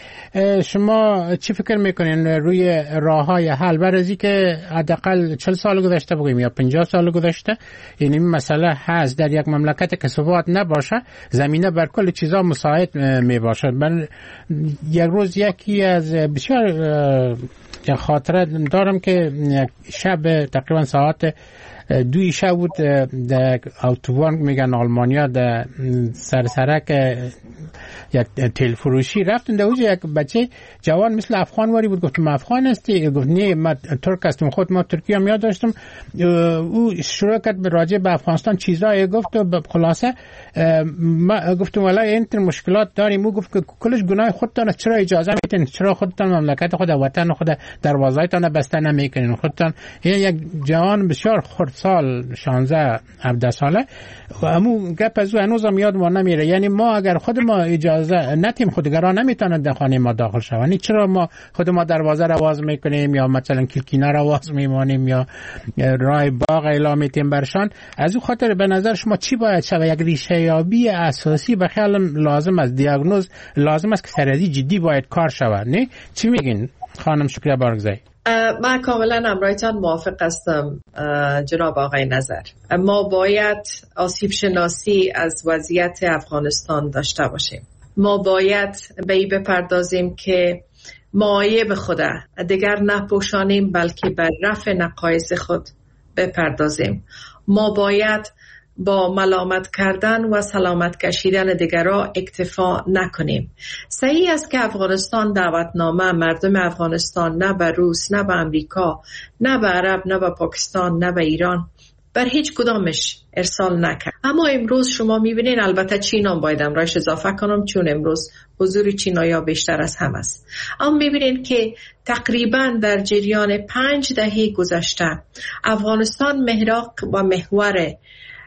شما چی فکر میکنین روی راه های حل برای از که حداقل چهل سال گذشته بگیم یا پنجاه سال گذشته این مسئله هست در یک مملکت که ثبات نباشه زمینه بر کل چیزا مساعد می باشه. من یک روز یکی از بسیار خاطره دارم که شب تقریبا ساعت دوی شب بود در اتوبان میگن آلمانیا در سرسرک یک تیل فروشی رفتن، در اوجه یک بچه جوان مثل افغان واری بود. گفتم افغان هستی؟ گفت نه من ترک هستم، خود ما ترکی هم یاد داشتم. او شروع کرد به راجع به افغانستان چیزایی گفت و خلاصه ما گفتم والا این مشکلات داریم. او گفت که کلش گناه خودتان، چرا اجازه میدین؟ چرا خودتان مملکت خود وطن خود دروازه‌تان بسته نمیکنین خودتان؟ این یک جوان بسیار خردسال شانزده هفده ساله و امو گپ از او هنوزم یاد ما نمیره. یعنی ما اگر خود ما اجازه نتیم خودگران نمیتونن در خانه ما داخل شوند، چرا ما خود ما دروازه را باز میکنیم یا مثلا کلکینه را باز میمانیم یا راه باغ اعلام میتیم برشان؟ از او خاطر به نظر شما چی باید شود؟ یک ریشه یابی اساسی به خیال لازم است، دیاگنوز لازم است که سرازی جدی باید کار شود. نه چی میگین خانم شکریه بارگزی؟ من کاملا امرایتان موافق هستم جناب آقای نظر. ما باید آسیب شناسی از وضعیت افغانستان داشته باشیم. ما باید به این بپردازیم که معایب خود دیگر نپوشانیم بلکه بر رفع نقایص خود بپردازیم. ما باید با ملامت کردن و سلامت کشیدن دیگران اکتفا نکنیم. صحیح است که افغانستان دعوتنامه مردم افغانستان نه به روس، نه به امریکا، نه به عرب، نه به پاکستان، نه به ایران بر هیچ کدامش ارسال نکرد. اما امروز شما میبینین، البته چین هم باید امرایش اضافه کنم چون امروز حضور چینایا بیشتر از هم است، اما میبینین که تقریبا در جریان پنج دهه گذشته افغانستان محراق و محور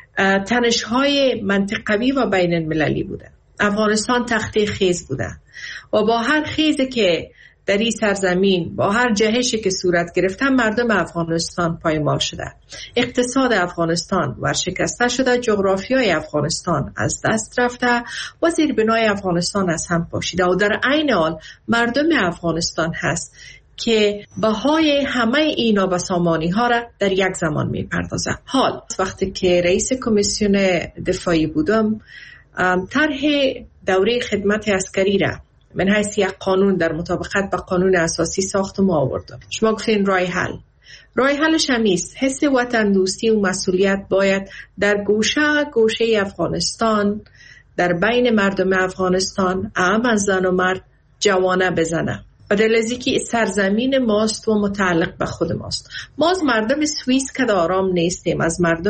تنش‌های منطقوی و بین المللی بوده. افغانستان تخته خیز بوده و با هر خیزی که در این سرزمین، با هر جهشی که صورت گرفته، مردم افغانستان پایمال شده، اقتصاد افغانستان ورشکسته شده، جغرافیای افغانستان از دست رفته و زیربنای افغانستان از هم پاشیده و در عین حال مردم افغانستان هست که بهای همه اینا بسامانی ها را در یک زمان می پردازه. حال وقتی که رئیس کمیسیون دفاعی بودم، طرح دوره خدمت عسکری را من حیث یک قانون در مطابقت با قانون اساسی ساختم و آوردم. شما گفتین رای حل. رای حلش همیست. حس وطن دوستی و مسئولیت باید در گوشه گوشه افغانستان، در بین مردم افغانستان، اعم از زن و مرد جوانه بزنه. بدل از اینکه سرزمین ماست و متعلق به خود ماست. ما از مردم سوئیس که آرام نیستیم، از مردم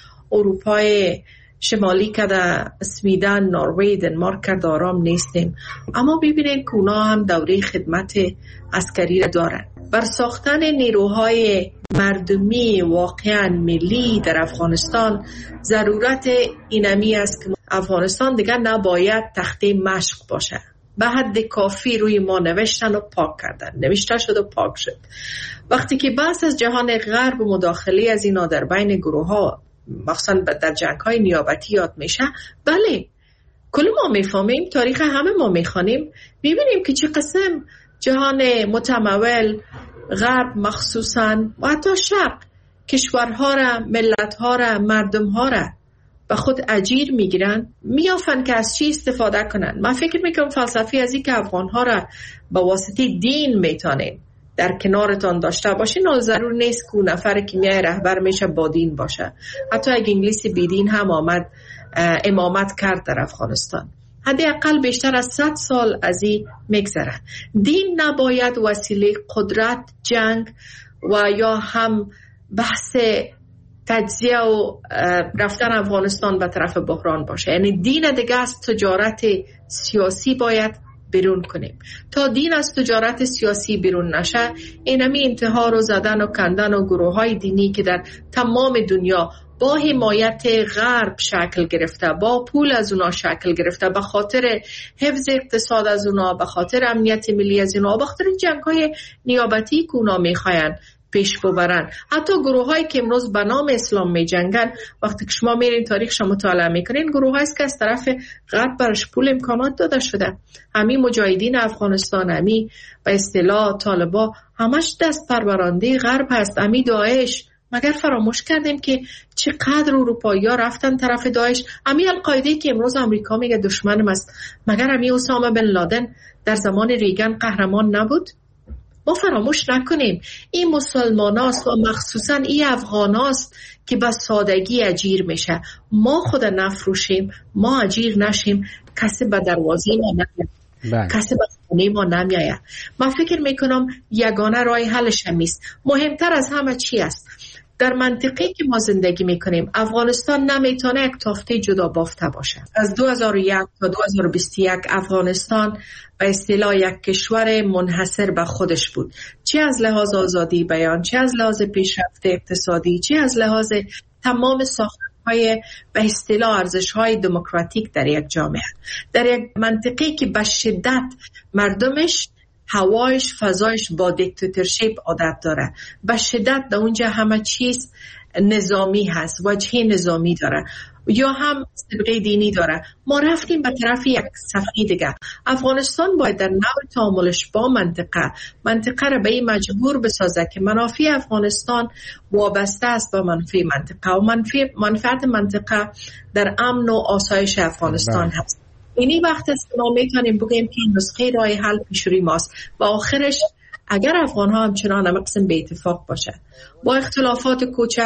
اروپای شمالی که در سویدن، نروژ، دنمارک که آرام نیستیم، اما ببینید که اونا هم دوره خدمت عسکری را دارن. بر ساختن نیروهای مردمی واقعا ملی در افغانستان ضرورت اینمی است که افغانستان دیگر نباید تخته مشق باشه. به حد کافی روی ما نوشتن و پاک کردن، نوشته شد و پاک شد. وقتی که بحث از جهان غرب و مداخله از اینا در بین گروه ها مخصوصا در جنگ های نیابتی یاد میشه، بله کل ما میفهمیم، تاریخ همه ما میخوانیم، میبینیم که چه قسم جهان متمول غرب مخصوصا و حتی شرق کشورها را، ملتها را، مردمها را به خود اجیر میگیرن، میافن که از چی استفاده کنن. من فکر میکنم فلسفی از این که افغانها را به واسطه دین میتونیم در کنارتان داشته باشین، نه ضرور نیست که نفر که میای رهبر میشه با دین باشه. حتی اگه انگلیسی بی دین هم آمد امامت کرد در افغانستان، حداقل بیشتر از صد سال از این میگذره. دین نباید وسیله قدرت، جنگ و یا هم بحث تجزیه و رفتن افغانستان به طرف بحران باشه. یعنی دین دیگه از تجارت سیاسی باید بیرون کنیم. تا دین از تجارت سیاسی بیرون نشه، اینمی انتحار و زدن و کندن و گروه های دینی که در تمام دنیا با حمایت غرب شکل گرفته، با پول از اونا شکل گرفته، به خاطر حفظ اقتصاد از اونا، به خاطر امنیت ملی از اونا، به خاطر جنگ های نیابتی که اونا میخواین پیش ببرن. حتی گروه هایی که امروز به نام اسلام می جنگن، وقتی که شما میرین تاریخش مطالعه میکنین، گروه هایی که از طرف غرب برش پول امکانات داده شده. همین مجاهدین افغانستان، همین به اصطلاح طالبا، همش دست پرورنده غرب هست. همین داعش، مگر فراموش کردیم که چقدر اروپایی ها رفتن طرف داعش؟ همین القاعده که امروز امریکا میگه دشمنم است، مگر همین اسامه بن لادن در زمان ریگن قهرمان نبود؟ ما فراموش نکنیم این مسلمان هاست و مخصوصا این افغان هاست که به سادگی اجیر میشه. ما خود نفروشیم، ما اجیر نشیم، کسی به دروازه ما نمیاد، کسی به خونه ما نمیاد. من فکر میکنم یگانه راه حلش همیست. مهمتر از همه چی است؟ در منطقه که ما زندگی میکنیم، افغانستان نمیتونه یک تافته جدا بافته باشه. از دو هزار و یک تا دو هزار و بیست و یک افغانستان به اصطلاح یک کشور منحصر به خودش بود، چه از لحاظ آزادی بیان، چه از لحاظ پیشرفت اقتصادی، چه از لحاظ تمام ساختارهای به اصطلاح ارزش‌های دموکراتیک در یک جامعه، در یک منطقه که به شدت مردمش هوایش، فضایش با دیکتاتورشیپ عادت داره، به شدت در اونجا همه چیز نظامی هست، وجه نظامی داره یا هم سابقه دینی داره. ما رفتیم به طرف یک صفحه دیگه. افغانستان باید در نوع تعاملش با منطقه منطقه را به این مجبور بسازه که منافع افغانستان وابسته است با منافع منطقه و منافع منفعت منطقه در امن و آسایش افغانستان هست. اینی وقت است که ما میتونیم بگیم که این نسخه راه حل پیش روی ماست و آخرش اگر افغان ها همچنان همه قسم به اتفاق باشه، با اختلافات کوچک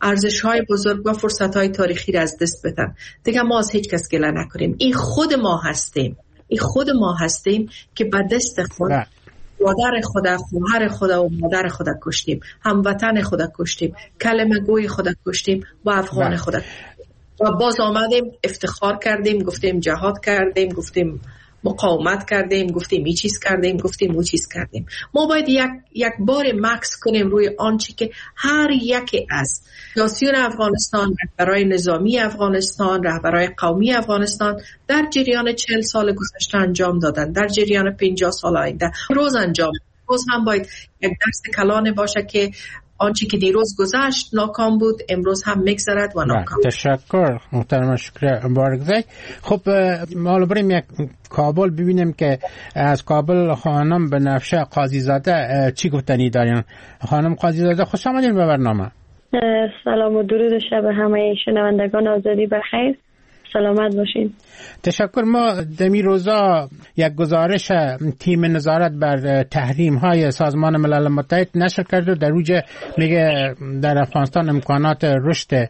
ارزش‌های بزرگ و فرصت‌های تاریخی را از دست بدن. دیگه ما از هیچ کس گله نکنیم. این خود ما هستیم. این خود ما هستیم که به دست خود مادر خدا، خواهر خدا و مادر خدا کشتیم، هموطن خدا کشتیم، کلمه گوی خدا کشتیم و افغان خدا. و باز آمدیم افتخار کردیم، گفتیم جهاد کردیم، گفتیم مقاومت کردیم، گفتیم این چیز کردیم، گفتیم اون چیز کردیم. ما باید یک یک بار مکس کنیم روی آنچه که هر یکی از سیاسیون افغانستان، رهبرای نظامی افغانستان، رهبرای قومی افغانستان در جریان چهل سال گذشته انجام دادن، در جریان پنجاه سال آینده روز انجام. روز هم باید یک درس کلانه باشه که آنچه که دیروز گذشت ناکام بود امروز هم میگذرد و ناکام. تشکر محترم، شکر مبارک. خب ما بریم یک کابل ببینیم که از کابل خانم بنفشه قاضی زاده چی گفتنی دارین. خانم قاضی زاده خوش آمدین به برنامه. سلام و درود شب همه شنوندگان آزادی بخیر، سلامت باشین. تشکر. ما دمی روزا یک گزارش تیم نظارت بر تحریم های سازمان ملل متحد نشر کرد و در اوج میگه در افغانستان امکانات رشد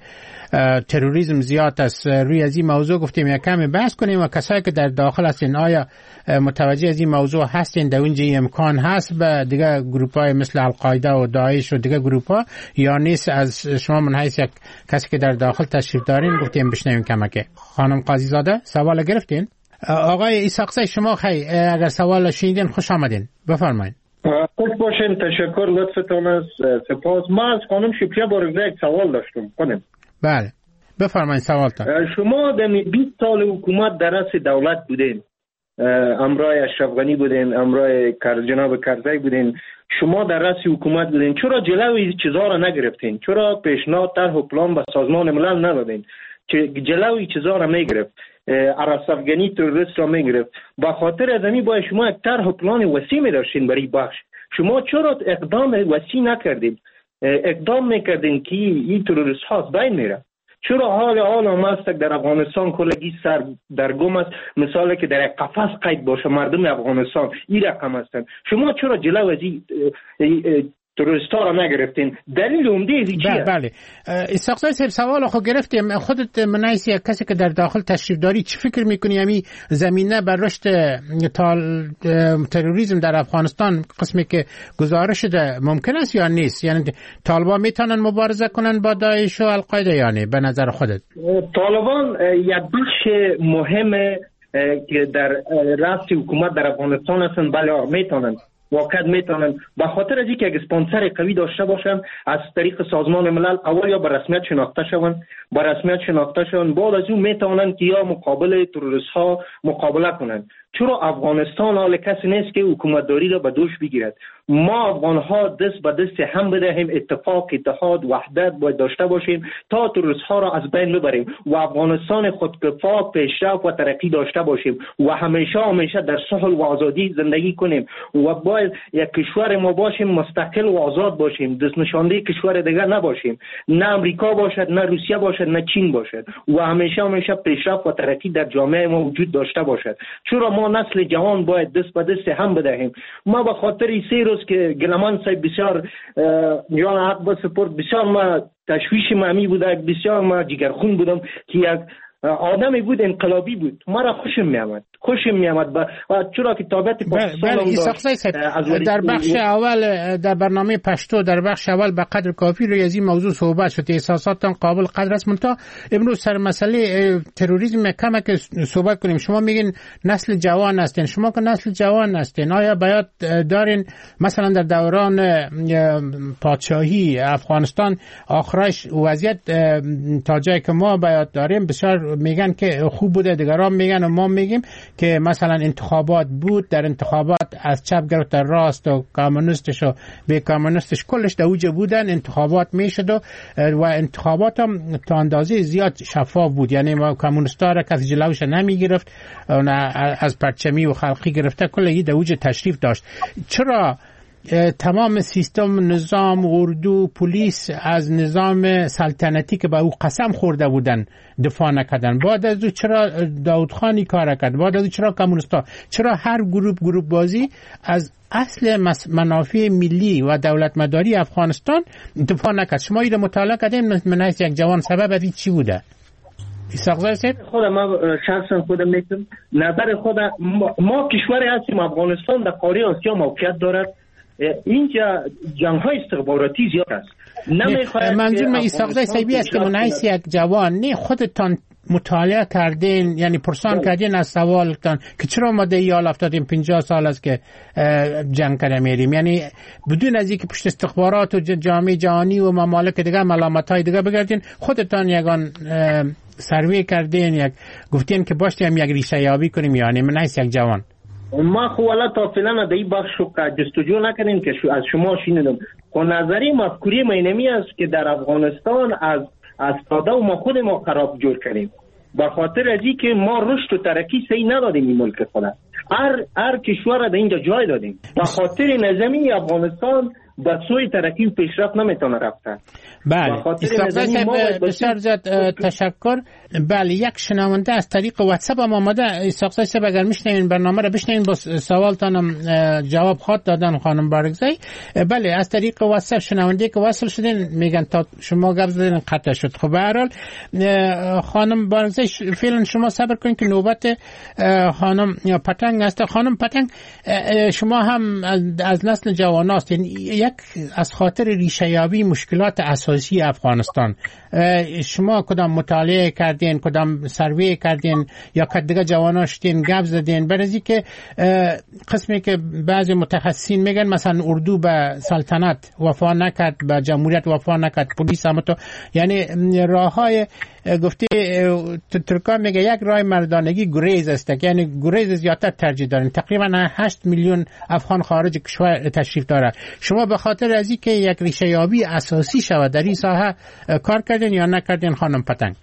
تروریسم زیاد است. روی از این موضوع گفتیم یک کمی بحث کنیم و کسایی که در داخل هستین آیا متوجه از این موضوع هستین در اونجا امکان هست به دیگه گروپ های مثل القاعده و داعش و دیگه گروپ ها یا نیست؟ از شما من حیث یک کسی که در داخل تشریف دارین گفتیم بشنویم کمکه. خانم قاضی زاده سوال گرفتین؟ آقای ایساقزی شما خیلی اگر سوال شنیدین خوش آمدین، بفرمایید. خوش باشین، تشکر، لطفتون است، سپاس. ما از خانم شکریه بارگزه یک سوال داشتم. کنیم بله بفرمایید سوالتان. شما در بیست سال حکومت در رأس دولت بودین، امرای اشرف غنی بودین، امرای جناب کرزی بودین، شما در رأس حکومت بودین، چرا جلوی چیزا را نگرفتین؟ چرا پیشنهاد طرح و پلان به سازمان ملل ندادین که جلوی چیزا را میگرفت؟ اشرف غنی تروریست را میگرفت. با خاطر از همین باید شما یک طرح و پلان وسیع می داشتین برای بخش. شما چرا اقدام وسیع نکردین؟ اقدام میکردین که این تروریست ها از بین میره. چرا حال حال هم است در افغانستان کلگی سر در گم است، مثالی که در قفس قید باشه مردم افغانستان این رقم هستند. شما چرا جلو از این تروریستا را نگرفتین؟ دلیل عمده ای چیه؟ بله اسحاق صاحب سوال خو گرفتیم. خودت منایسی کسی که در داخل تشریف داری چی فکر میکنی همین زمینه بر رشد تروریسم در افغانستان قسمی که گزارش شده ممکن است یا نیست؟ یعنی طالبان میتونن مبارزه کنن با داعش و القاعده یا نه به نظر خودت؟ طالبان یک بخش مهمه که در رأس حکومت در افغانستان هستن. بله میتونن، واقعا میتونن به خاطر از اینکه یک اسپانسر قوی داشته باشن از طریق سازمان ملل اول یا به رسمیت شناخته شون، به رسمیت شناخته شون بعد از اون میتونن که یا مقابل تروریست ها مقابله کنن. چرا افغانستان حال کسی نیست که حکومتداری را به دوش بگیرد؟ ما افغان ها دست به دست هم بدهیم، اتفاق، اتحاد، وحدت باید داشته باشیم تا تروریست ها را از بین ببریم و افغانستان خودکفا، پیشرفت و ترقی داشته باشیم و همیشه همیشه در صلح و آزادی زندگی کنیم و باید یک کشور ما باشیم مستقل و آزاد باشیم، دست نشانده کشور دیگر نباشیم، نه امریکا باشد، نه روسیه باشد، نه چین باشد و همیشه همیشه پیشرفت و ترقی در جامعه ما وجود داشته باشد. چرا ما نسل جوان باید دست به دست هم بدهیم؟ ما به خاطر سه روز که گلمان صاحب بسیار میان حق به سپورت بسیار ما تشویش مامی بوده، بسیار ما جگرخون بودم که یک آدمی بود انقلابی بود، ما را خوشم میامد خوشم میامد و چرا که تابعیت پاکستان در بخش اول در برنامه پشتو در بخش اول به قدر کافی روی از این موضوع صحبت شد، احساساتتان قابل قدر است. منتها امروز سر مسئله تروریسم کم که صحبت کنیم. شما میگین نسل جوان هستین، شما که نسل جوان هستین آیا باید دارین مثلا در دوران پادشاهی افغانستان آخرش وضعیت تا جایی که ما باید داریم بسیار میگن که خوب بوده، دیگران میگن و ما میگیم که مثلا انتخابات بود، در انتخابات از چپ گرفت تا راست و کمونیستش و بی کمونیستش کلش در اوج بودن، انتخابات میشد و, و انتخابات هم تا اندازه زیاد شفاف بود، یعنی ما کمونیستا را کسی جلوش نمیگرفت، از پرچمی و خلقی گرفته کل در اوج تشریف داشت. چرا تمام سیستم نظام اردو پلیس از نظام سلطنتی که با او قسم خورده بودن دفاع نکردن. بعد از او چرا داود خانی کار کرد؟ بعد از او چرا کمونیستا؟ چرا هر گروه گروه بازی از اصل منافع ملی و دولت مداری افغانستان دفاع نکرد؟ شما اینو مطالعه کردین من از یک جوان سبب از این چی بوده؟ خودم ما شخصا خودم میگم نظر خودم ما, ما کشوری هستیم افغانستان در قاره آسیا موقعیت دارد. اینجا جنگ های استخباراتی زیاد است. منظور من ایساقزای سیبی است که منعیس یک جوان نه خودتان مطالعه کردین یعنی پرسان کردین از سوالتان که چرا ما ده یال افتادیم پنجاه سال است که جنگ کرده میریم، یعنی بدون از اینکه پشت استخبارات و جامعه جهانی و ممالک دیگه ملامت های دیگه بگردین خودتان یگان سروی کردین یک گفتین که باشیم یک ریشه یابی کنیم یعنی منعیس یک جوان. ما خو والا تا فعلا در این بخش جستجو نکنیم که از شما شنیدم که نظری مفکوری مینمی است که در افغانستان از از ساده و ما خود ما خراب جور کردیم به خاطر از اینکه ما رشد و ترقی صحیح ندادیم این ملک خود. هر هر کشور در اینجا جای دادیم به خاطر نظامی افغانستان به سوی ترقی و پیشرفت نمیتونه رفته. بله بسیار زیاد تشکر. بله یک شنونده از طریق واتساپ هم آمده. اسحاق صاحب اگر میشنین برنامه را بشنین با سوالتانم جواب خواهد دادن خانم بارگزایی. بله از طریق واتساپ شنونده که وصل شدین میگن تا شما گپ زدین قطع شد. خب به هر حال خانم بارگزایی فعلا شما صبر کنین که نوبت خانم پتنگ است. خانم پتنگ شما هم از نسل جواناست، یک از خاطر ریشه یابی مشکلات اساسی افغانستان شما کدام مطالعه کردین کدام سروی کردین یا که دیگه جوانا شدین گپ زدین برای که قسمی که بعضی متخصصین میگن مثلا اردو به سلطنت وفا نکرد به جمهوریت وفا نکرد پلیس هم تو یعنی راه های گفتی ترکان میگه یک راه مردانگی گریز است یعنی گریز زیادتر ترجیح دارن. تقریبا هشت میلیون افغان خارج کشور تشریف داره. شما به خاطر از اینکه یک ریشه یابی اساسی شود در این ساحه کار کردین یا نکردین خانم پتنگ؟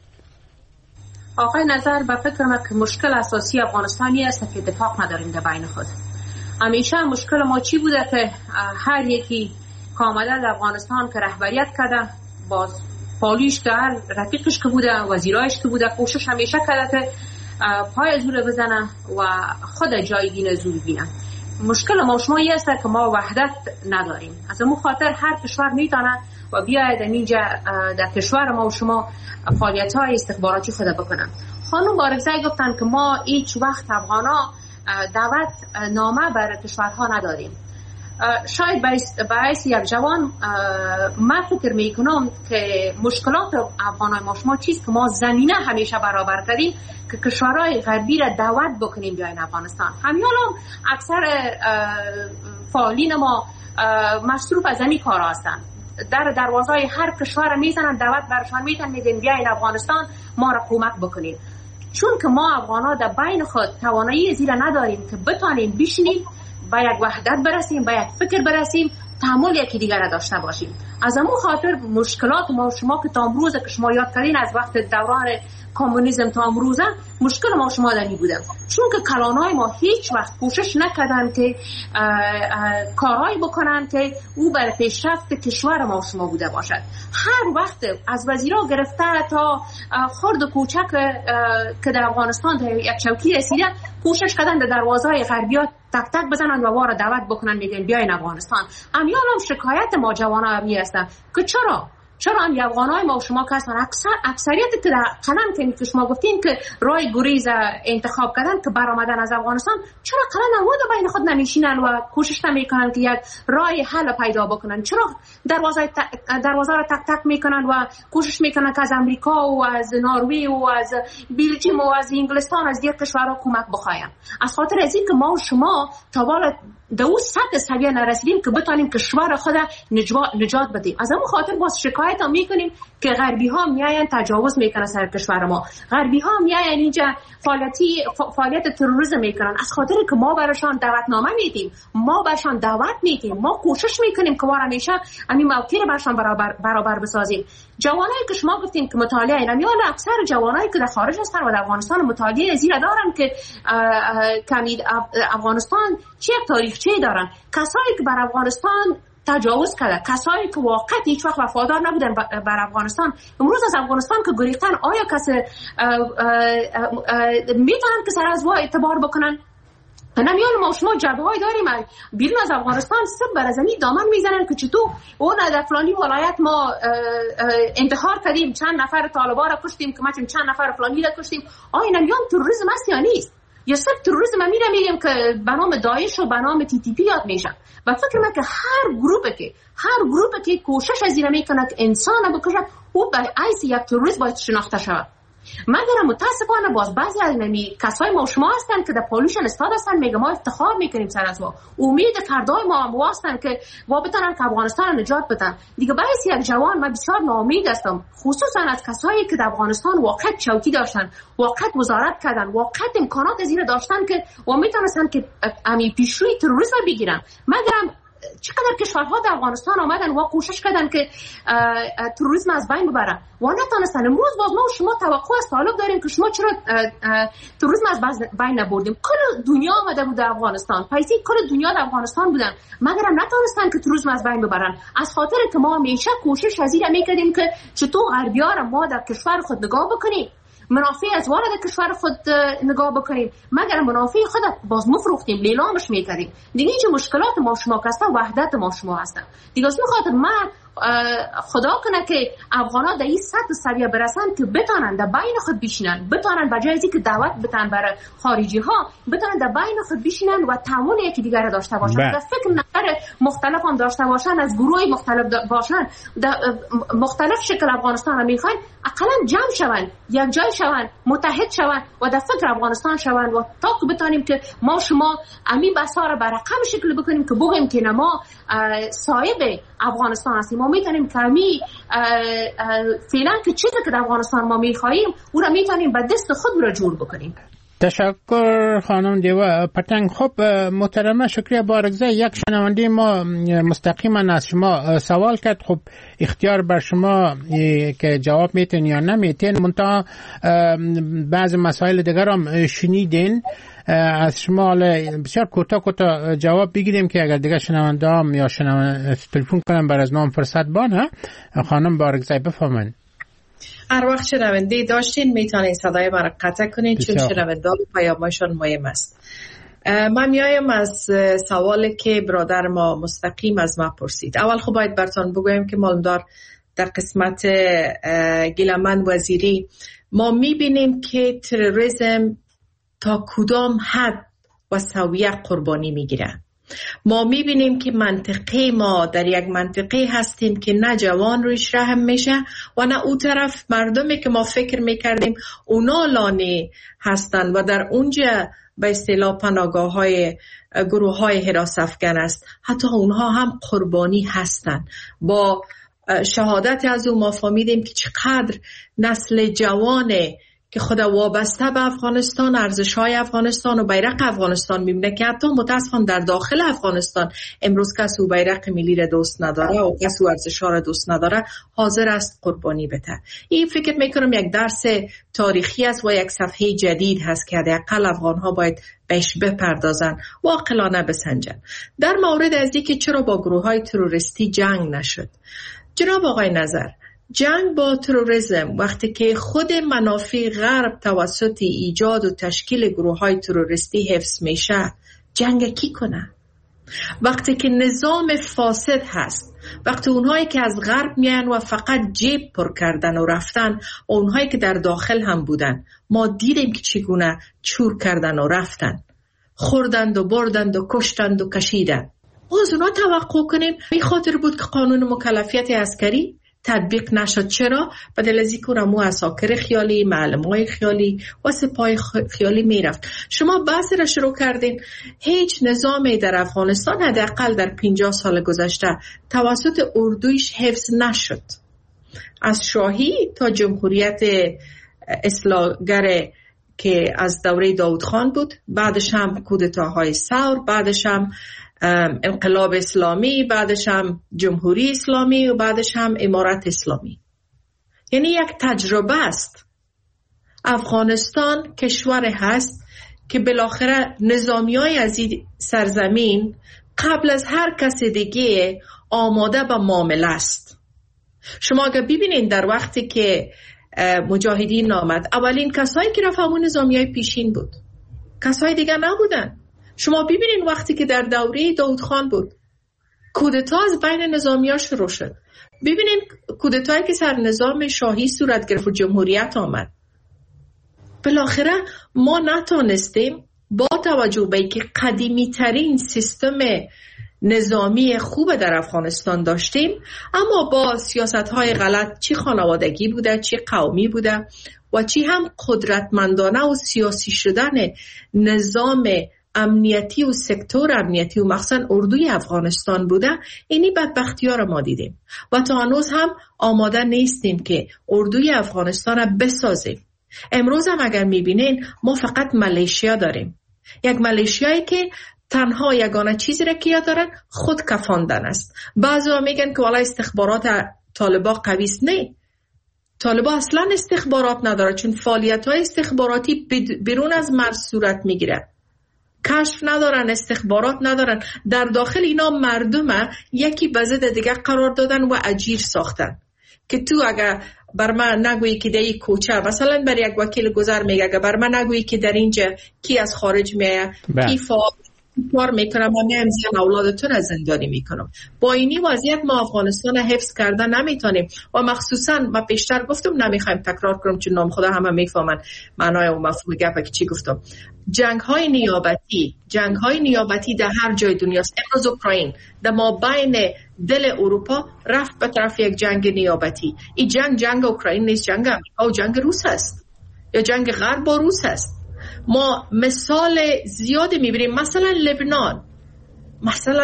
آقای نظر به فکر من که مشکل اساسی افغانستانی است که اتفاق نداریم در بین خود. همیشه مشکل ما چی بوده که هر یکی که آمده در افغانستان که رهبریت کرده باز پالیش که هر رفیقش که بوده وزیرایش که بوده کوشش همیشه کرده که پای زور بزنه و خود جایگین زور بینه. مشکل ما شما این است که ما وحدت نداریم. از اون خاطر هر کشور میتونه و بیاید اینجا در کشور ما و شما فعالیت‌های استخباراتی خود بکنن. خانم بارگزایی گفتن که ما هیچ وقت افغانا دعوت نامه بر کشورها نداریم. شاید باعث یک جوان من فکر میکنم که مشکلات افغانای ما شما چیست که ما زمینه همیشه برابر کردیم که کشورهای غربی را دعوت بکنیم بیاین افغانستان. همین هم اکثر فعالین ما مصروف از همین کار هستند. در دروازه هر کشور میزنن دعوت برشان میتن میگن بیاین افغانستان ما را کمک بکنیم. چون که ما افغانا در بین خود توانایی زیرا نداریم که بتانیم بشینیم با یک وحدت برسیم با یک فکر برسیم تحمل یکی دیگر را داشته باشیم. از همون خاطر مشکلات ما شما که تا امروز که شما یاد کردین از وقت دوران کمونیسم تا امروز مشکل ما شما دنی بوده چون که کلانای ما هیچ وقت کوشش نکردن که کارهایی بکنن که او بر پیشرفت کشور ما شما بوده باشد. هر وقت از وزیرا گرفته تا خرد و کوچک که در افغانستان در یک چوکی رسیده کوشش کردن در دروازه‌های غربیات تک تک بزنن و وارد دعوت بکنن میگن بیاین افغانستان. امیال هم شکایت ما جوانا همی هستن که چرا چرا هم افغانای ما و شما که هستن اکثر اکثریت که در قلم که شما گفتین که راه گریز انتخاب کردن که برآمدن از افغانستان چرا قلم نمود بین خود نمیشینن و کوشش نمیکنن که یک راه حل پیدا بکنن؟ چرا دروازه دروازه را تک تک میکنن و کوشش میکنن که از امریکا و از نروژ و از بلژیم و از انگلستان از دیگر کشورها کمک بخواین؟ از خاطر از اینکه ما و شما تا بالا در اون سطح سویه نرسیدیم که بتانیم کشور خود نجات بدیم. از همون خاطر باز شکایت شکایت هم میکنیم که غربی ها میاین تجاوز میکنن سر کشور ما، غربی ها میاین اینجا فعالیتی فعالیت تروریسم میکنن، از خاطر که ما براشان دعوتنامه میدیم، ما براشان دعوت میدیم، ما کوشش میکنیم که ما همیشه همین موقع براشان برابر برابر بسازیم. جوانایی که شما گفتین که مطالعه اینا، یا اکثر جوانایی که در خارج هستن و در افغانستان مطالعه زیرا دارن که کمید افغانستان چه تاریخچه دارن، کسایی که بر افغانستان تجاوز کرده، کسایی که واقعا هیچ وقت وفادار نبودن بر افغانستان، امروز از افغانستان که گریختن، آیا کسی میتونن که سر از وا اعتبار بکنن؟ نمیان ما شما جبهه های داریم بیرون از افغانستان سب بر زمین دامن میزنن که چطور اون در فلانی ولایت ما انتحار کردیم، چند نفر طالبان را کشتیم، که مثلا چند نفر فلانی را کشتیم. آیا نمیان تروریسم است یا نیست؟ یا صرف تروریسم میره میگیم که به نام داعش و به نام تی تی پی یاد میشن. و فکر من که هر گروه که هر گروه که کوشش از این میکنه که انسان بکشه، او به عیس یک تروریست باید شناخته شود. مگر متاسفانه باز بعضی از نمی کسای ما شما هستن که در پولیشن استاد هستن، میگه ما افتخار میکنیم سر از ما، امید فردای ما هم هستن که وا بتونن که افغانستان نجات بدن. دیگه باعث یک جوان من بسیار ناامید هستم، خصوصا از کسایی که در افغانستان واقعا چوکی داشتن، واقعا وزارت کردن، واقعا امکانات زیر داشتن که و میتونستن که امی پیشروی تروریسم بگیرن. مگرم چقدر کشورها در افغانستان آمدن و کوشش کردن که تروریسم از بین ببرن و نتونستن. امروز باز ما شما توقع از طالب داریم که شما چرا تروریسم از بین نبردیم؟ کل دنیا آمده بود در افغانستان، پیسی کل دنیا در افغانستان بودن، مگر هم نتونستن که تروریسم از بین ببرن. از خاطر که ما همیشه کوشش از این میکردیم که چطور غربی‌ها را ما در کشور خود نگاه بکنیم، منافع از وارد کشور خود نگاه بکنیم، مگر منافع خود باز مفروختیم، لیلامش میکردیم. دیگه چه مشکلات ما شما هستن، وحدت ما شما هستن. دیگه از خاطر من خدا کنه که افغانا در این سطح سویه برسن که بتونن در بین خود بشینن، بتونن بجای از اینکه دعوت بتن برای خارجی ها، بتونن در بین خود بشینن و تعامل یکی دیگر داشته باشن، و فکر نظر مختلف هم داشته باشن، از گروه مختلف باشن، مختلف شکل افغانستان رو میخواین، اقلا جمع شون، یک جای شون، متحد شون و در فکر افغانستان شون و تا که بتونیم که ما شما امی بسا را بر رقم شکل بکنیم که بگیم که ما صاحب افغانستان هستیم، ما میتونیم که امی فعلا که چیزی که در افغانستان ما میخواییم او را میتونیم به دست خود را جور بکنیم. تشکر خانم دیوه پتنگ. خب محترمه شکریه بارگزه. یک شنونده ما مستقیما از شما سوال کرد، خب اختیار بر شما که جواب میتین یا نمیتین، منتها بعض مسائل دیگر هم شنیدین از شما، بسیار کوتاه کوتاه جواب بگیریم که اگر دیگه شنونده هم یا شنونده تلفن کنم بر از نام فرصت بانه. خانم بارگزه بفرمایید. هر وقت شنونده داشتین میتونین صدای من را قطع کنین، چون شنونده پیامشون مهم است. من میایم از سوالی که برادر ما مستقیم از ما پرسید. اول خب باید براتون بگویم که مالدار در قسمت گیلمن وزیری ما میبینیم که تروریسم تا کدام حد و سویه قربانی میگیره. ما میبینیم که منطقه ما در یک منطقه هستیم که نه جوان رویش رحم میشه و نه او طرف مردمی که ما فکر میکردیم اونا لانه هستن و در اونجا به اصطلاح پناهگاه های گروه های حراس افغان است، حتی اونها هم قربانی هستن. با شهادت از او ما فهمیدیم که چقدر نسل جوانه که خدا وابسته به افغانستان، ارزش‌های افغانستان و بیرق افغانستان می‌بینه که حتی متاسفانه در داخل افغانستان امروز کسی بیرق ملی را دوست نداره و کسی ارزش‌ها را دوست نداره، حاضر است قربانی بده. این فکر می‌کنم یک درس تاریخی است و یک صفحه جدید هست که حداقل افغان‌ها باید بهش بپردازن و عاقلانه بسنجن. در مورد از اینکه چرا با گروه‌های تروریستی جنگ نشد، جناب آقای نظر، جنگ با تروریسم وقتی که خود منافع غرب توسط ایجاد و تشکیل گروه‌های تروریستی حفظ میشه، جنگ کی کنه؟ وقتی که نظام فاسد هست، وقتی اونهایی که از غرب میان و فقط جیب پر کردن و رفتن و اونهایی که در داخل هم بودن، ما دیدیم که چگونه چور کردن و رفتن، خوردند و بردند و کشتند و کشیدند. از اونها توقع کنیم به خاطر بود که قانون مکلفیت عسکری تطبیق نشد. چرا؟ بدل از اینکه اونمو عساکر خیالی، معلمای خیالی و سپاه خیالی میرفت. شما بحث را شروع کردین، هیچ نظامی در افغانستان حداقل در پنجاه سال گذشته توسط اردویش حفظ نشد. از شاهی تا جمهوریت اصلاحگر که از دوره داود خان بود، بعدش هم کودتاهای ثور، بعدش هم انقلاب اسلامی، بعدش هم جمهوری اسلامی و بعدش هم امارت اسلامی. یعنی یک تجربه است. افغانستان کشور هست که بالاخره نظامیای از این سرزمین قبل از هر کس دیگه آماده به معامله است. شما اگر ببینید در وقتی که مجاهدین آمد، اولین کسایی که رفت همون نظامیای پیشین بود، کسای دیگه نبودن. شما ببینید وقتی که در دوره داود خان بود کودتا از بین نظامی‌ها شروع شد. ببینید کودتایی که سر نظام شاهی صورت گرفت و جمهوریت آمد. بالاخره ما نتونستیم با توجه به اینکه قدیمی ترین سیستم نظامی خوب در افغانستان داشتیم، اما با سیاست‌های غلط، چی خانوادگی بوده، چی قومی بوده و چی هم قدرتمندانه و سیاسی شدن نظام امنیتی و سکتور امنیتی و مخصوصا اردوی افغانستان بوده، اینی بدبختی‌ها را ما دیدیم و تا هنوز هم آماده نیستیم که اردوی افغانستان را بسازیم. امروز هم اگر میبینین ما فقط ملیشیا داریم، یک ملیشیایی که تنها یگانه چیزی را که دارن خود کفاندن است. بعضی ها میگن که والا استخبارات طالبا قویست. نه، طالبا اصلا استخبارات نداره، چون فعالیت های استخباراتی بیرون از مرز صورت میگیره. کشف ندارن، استخبارات ندارن. در داخل اینا مردم یکی به ضد دیگه قرار دادن و اجیر ساختن که تو اگر بر من نگویی که در این کوچه، مثلا بر یک وکیل گذر میگه اگر بر من نگویی که در اینجا کی از خارج میه، کی فعال کار میکنم، من میام اولادتون از زندانی میکنم. با اینی وضعیت ما افغانستان حفظ کرده نمیتونیم و مخصوصا ما پیشتر گفتم نمیخوایم تکرار کنم چون نام خدا همه میفهمن معنای و مفهوم گپی که چی گفتم. جنگ های نیابتی جنگ های نیابتی در هر جای دنیاست. امروز اوکراین در ما بین دل اروپا رفت به طرف یک جنگ نیابتی. این جنگ جنگ اوکراین نیست، جنگ امریکا و جنگ روس است یا جنگ غرب با روس است. ما مثال زیادی میبینیم، مثلا لبنان، مثلا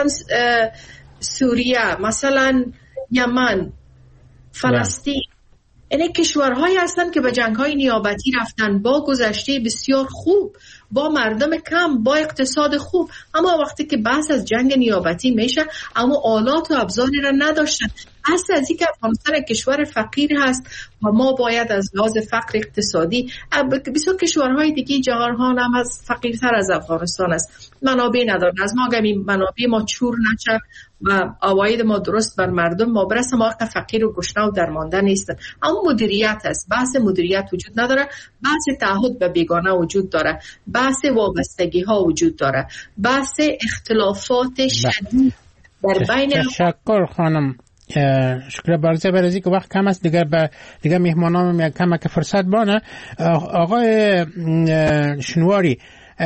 سوریه، مثلا یمن، فلسطین. این کشورهایی هستند که به جنگ‌های نیابتی رفتن با گذشته بسیار خوب، با مردم کم، با اقتصاد خوب، اما وقتی که بحث از جنگ نیابتی میشه اما آلات و ابزاری را نداشتن. اصل از این که افغانستان کشور فقیر هست و ما باید از لحاظ فقر اقتصادی، بسیار کشورهای دیگه جهان هم از فقیرتر از افغانستان است، منابع ندارن. از ما اگر این منابع ما چور نشه و عواید ما درست بر مردم ما برسه، ما فقیر و گشنه و درمانده نیستن. اما مدیریت است، بحث مدیریت وجود نداره، بحث تعهد به بیگانه وجود داره، بحث وابستگی ها وجود داره، بحث اختلافات شدید در بین. تشکر خانم. شکر بارزه برازی که وقت کم است، دیگر به دیگر مهمانام یک کم که فرصت بانه. آقای شنواری،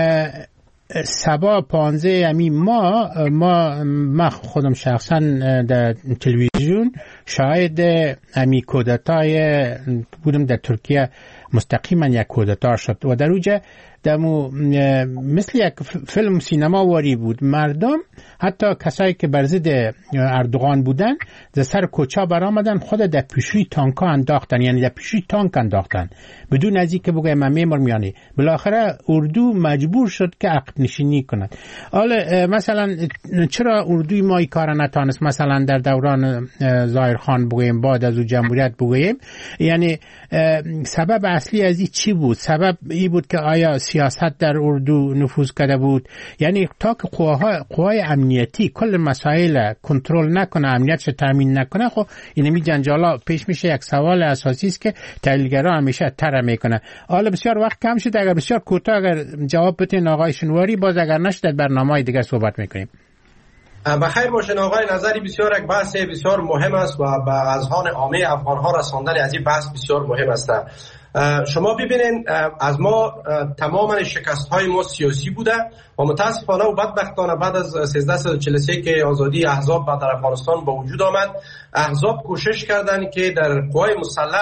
سبا پانزه امی ما ما ما خودم شخصا در تلویزیون شاهد امی کودتای بودم در ترکیه، مستقیما یک کودتا شد و در اوجه دمو مثل یک فیلم سینما واری بود. مردم حتی کسایی که بر ضد اردوغان بودن در سر کوچه برآمدن، خود در پیشوی تانکا انداختن، یعنی در پیشوی تانک انداختن بدون از اینکه بگه من میمر میانی. بالاخره اردو مجبور شد که عقب نشینی کند. حالا مثلا چرا اردوی ما این کار نتانست؟ مثلا در دوران ظاهرخان بگوییم، بعد از او جمهوریت بگوییم، یعنی سبب اصلی از این چی بود؟ سبب این بود که آیا سیاست در اردو نفوذ کرده بود؟ یعنی تا که قواهای قوای امنیتی کل مسائل کنترل نکنه، امنیتش تامین نکنه، خب اینمی جنجالا پیش میشه. یک سوال اساسی است که تحلیلگرا همیشه طرح میکنه. حالا بسیار وقت کم شد، اگر بسیار کوتاه اگر جواب بدین آقای شنواری، باز اگر نشد برنامه‌های دیگه صحبت میکنیم. بخیر باشین آقای نظری. بسیار یک بحث بسیار مهم است و به اذهان عامه افغان ها رساندن از این بحث بسیار مهم است. شما ببینین از ما تماما شکست های ما سیاسی بوده و متاسفانه و بدبختانه بعد از سیزده چهل و سه که آزادی احزاب در افغانستان با وجود آمد، احزاب کوشش کردند که در قوای مسلح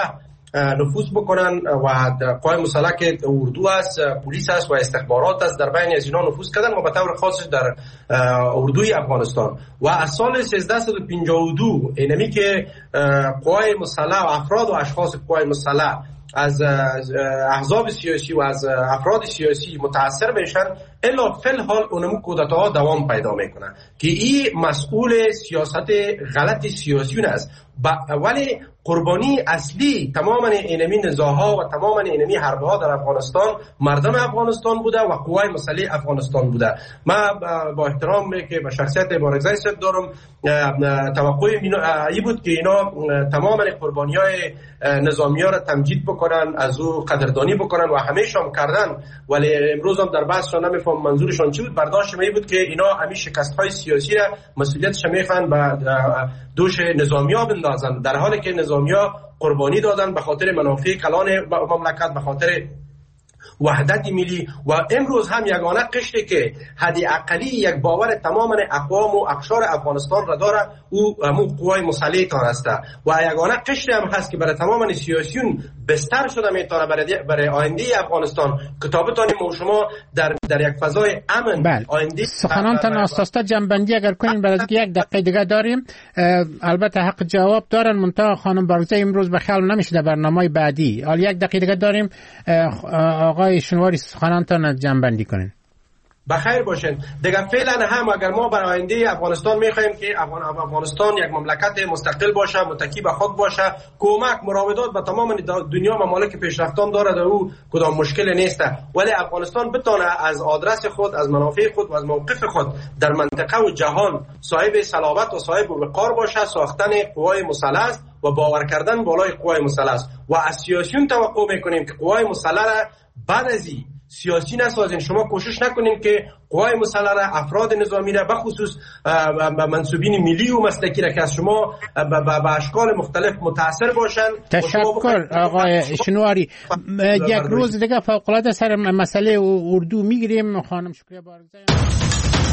نفوذ بکنن و قوای مسلح که اردو است، پلیس است و استخبارات است، در بین از اینا نفوذ کردن و به طور خاصش در اردوی افغانستان. و از سال سیزده و پنجاه و دو اینمی که قوای مسلح و افراد و اشخاص قوای مسلح از احزاب سیاسی و از افراد سیاسی متاثر بشن، الا فی الحال اونمو کودتاها دوام پیدا میکنن که این مسئول سیاست غلط سیاسیون است. ولی قربانی اصلی تمام اینمی نزاعها و تمام اینمی حربها در افغانستان مردم افغانستان بوده و قوای مسلح افغانستان بوده. من با احترام که به شخصیت بارگزای صد دارم، توقع این بود که اینا تمام قربانیای نظامی ها را تمجید بکنن، از او قدردانی بکنن و همیشه هم کردن، ولی امروز هم در بحثشان نمیفهم منظورشان چی بود. برداشت می بود که اینا همین شکست های سیاسی را مسئولیتش میخوان به دوش نظامی ها بندازن، در حالی که نظامی ها قربانی دادن به خاطر منافع کلان مملکت، به خاطر وحدت ملی. و امروز هم یگانه قشری که حد اقلی یک باور تمام اقوام و اقشار افغانستان را داره او همون قوای مسلح تان است و یگانه قشری هم هست که برای تمام سیاسیون بستر شده میتونه برای برای آینده افغانستان کتابتان ما شما در در یک فضای امن بله. آینده سخنانتان آستاستا جنبندی اگر کنین برای یک دقیقه دیگه داریم. البته حق جواب دارن، منتها خانم بارگزای امروز به خیال نمیشه در برنامه بعدی. حالا یک دقیقه دیگه داریم، آقای شنواری سخنانتان جنبندی کنین. بخیر باشین دیگه. فعلا هم اگر ما برای آینده افغانستان میخوایم که افغانستان یک مملکت مستقل باشه، متکی به خود باشه، کمک مراودات به تمام دنیا ممالک پیشرفتان داره، در او کدام مشکل نیست، ولی افغانستان بتونه از آدرس خود، از منافع خود و از موقف خود در منطقه و جهان صاحب صلابت و صاحب وقار باشه. ساختن قوای مسلح است و باور کردن بالای قوای مسلح است و از سیاسیون توقع میکنیم که قوای مسلح را بعد از این سیاسی نسازین. شما کوشش نکنین که قوای مسلح را، افراد نظامی را، بخصوص منصوبین ملی و مسلکی را که از شما به اشکال مختلف متاثر باشن. تشکر آقای شنواری. یک روز دیگه فوق‌العاده سر مسئله اردو میگیریم. خانم شکریه بارگزای.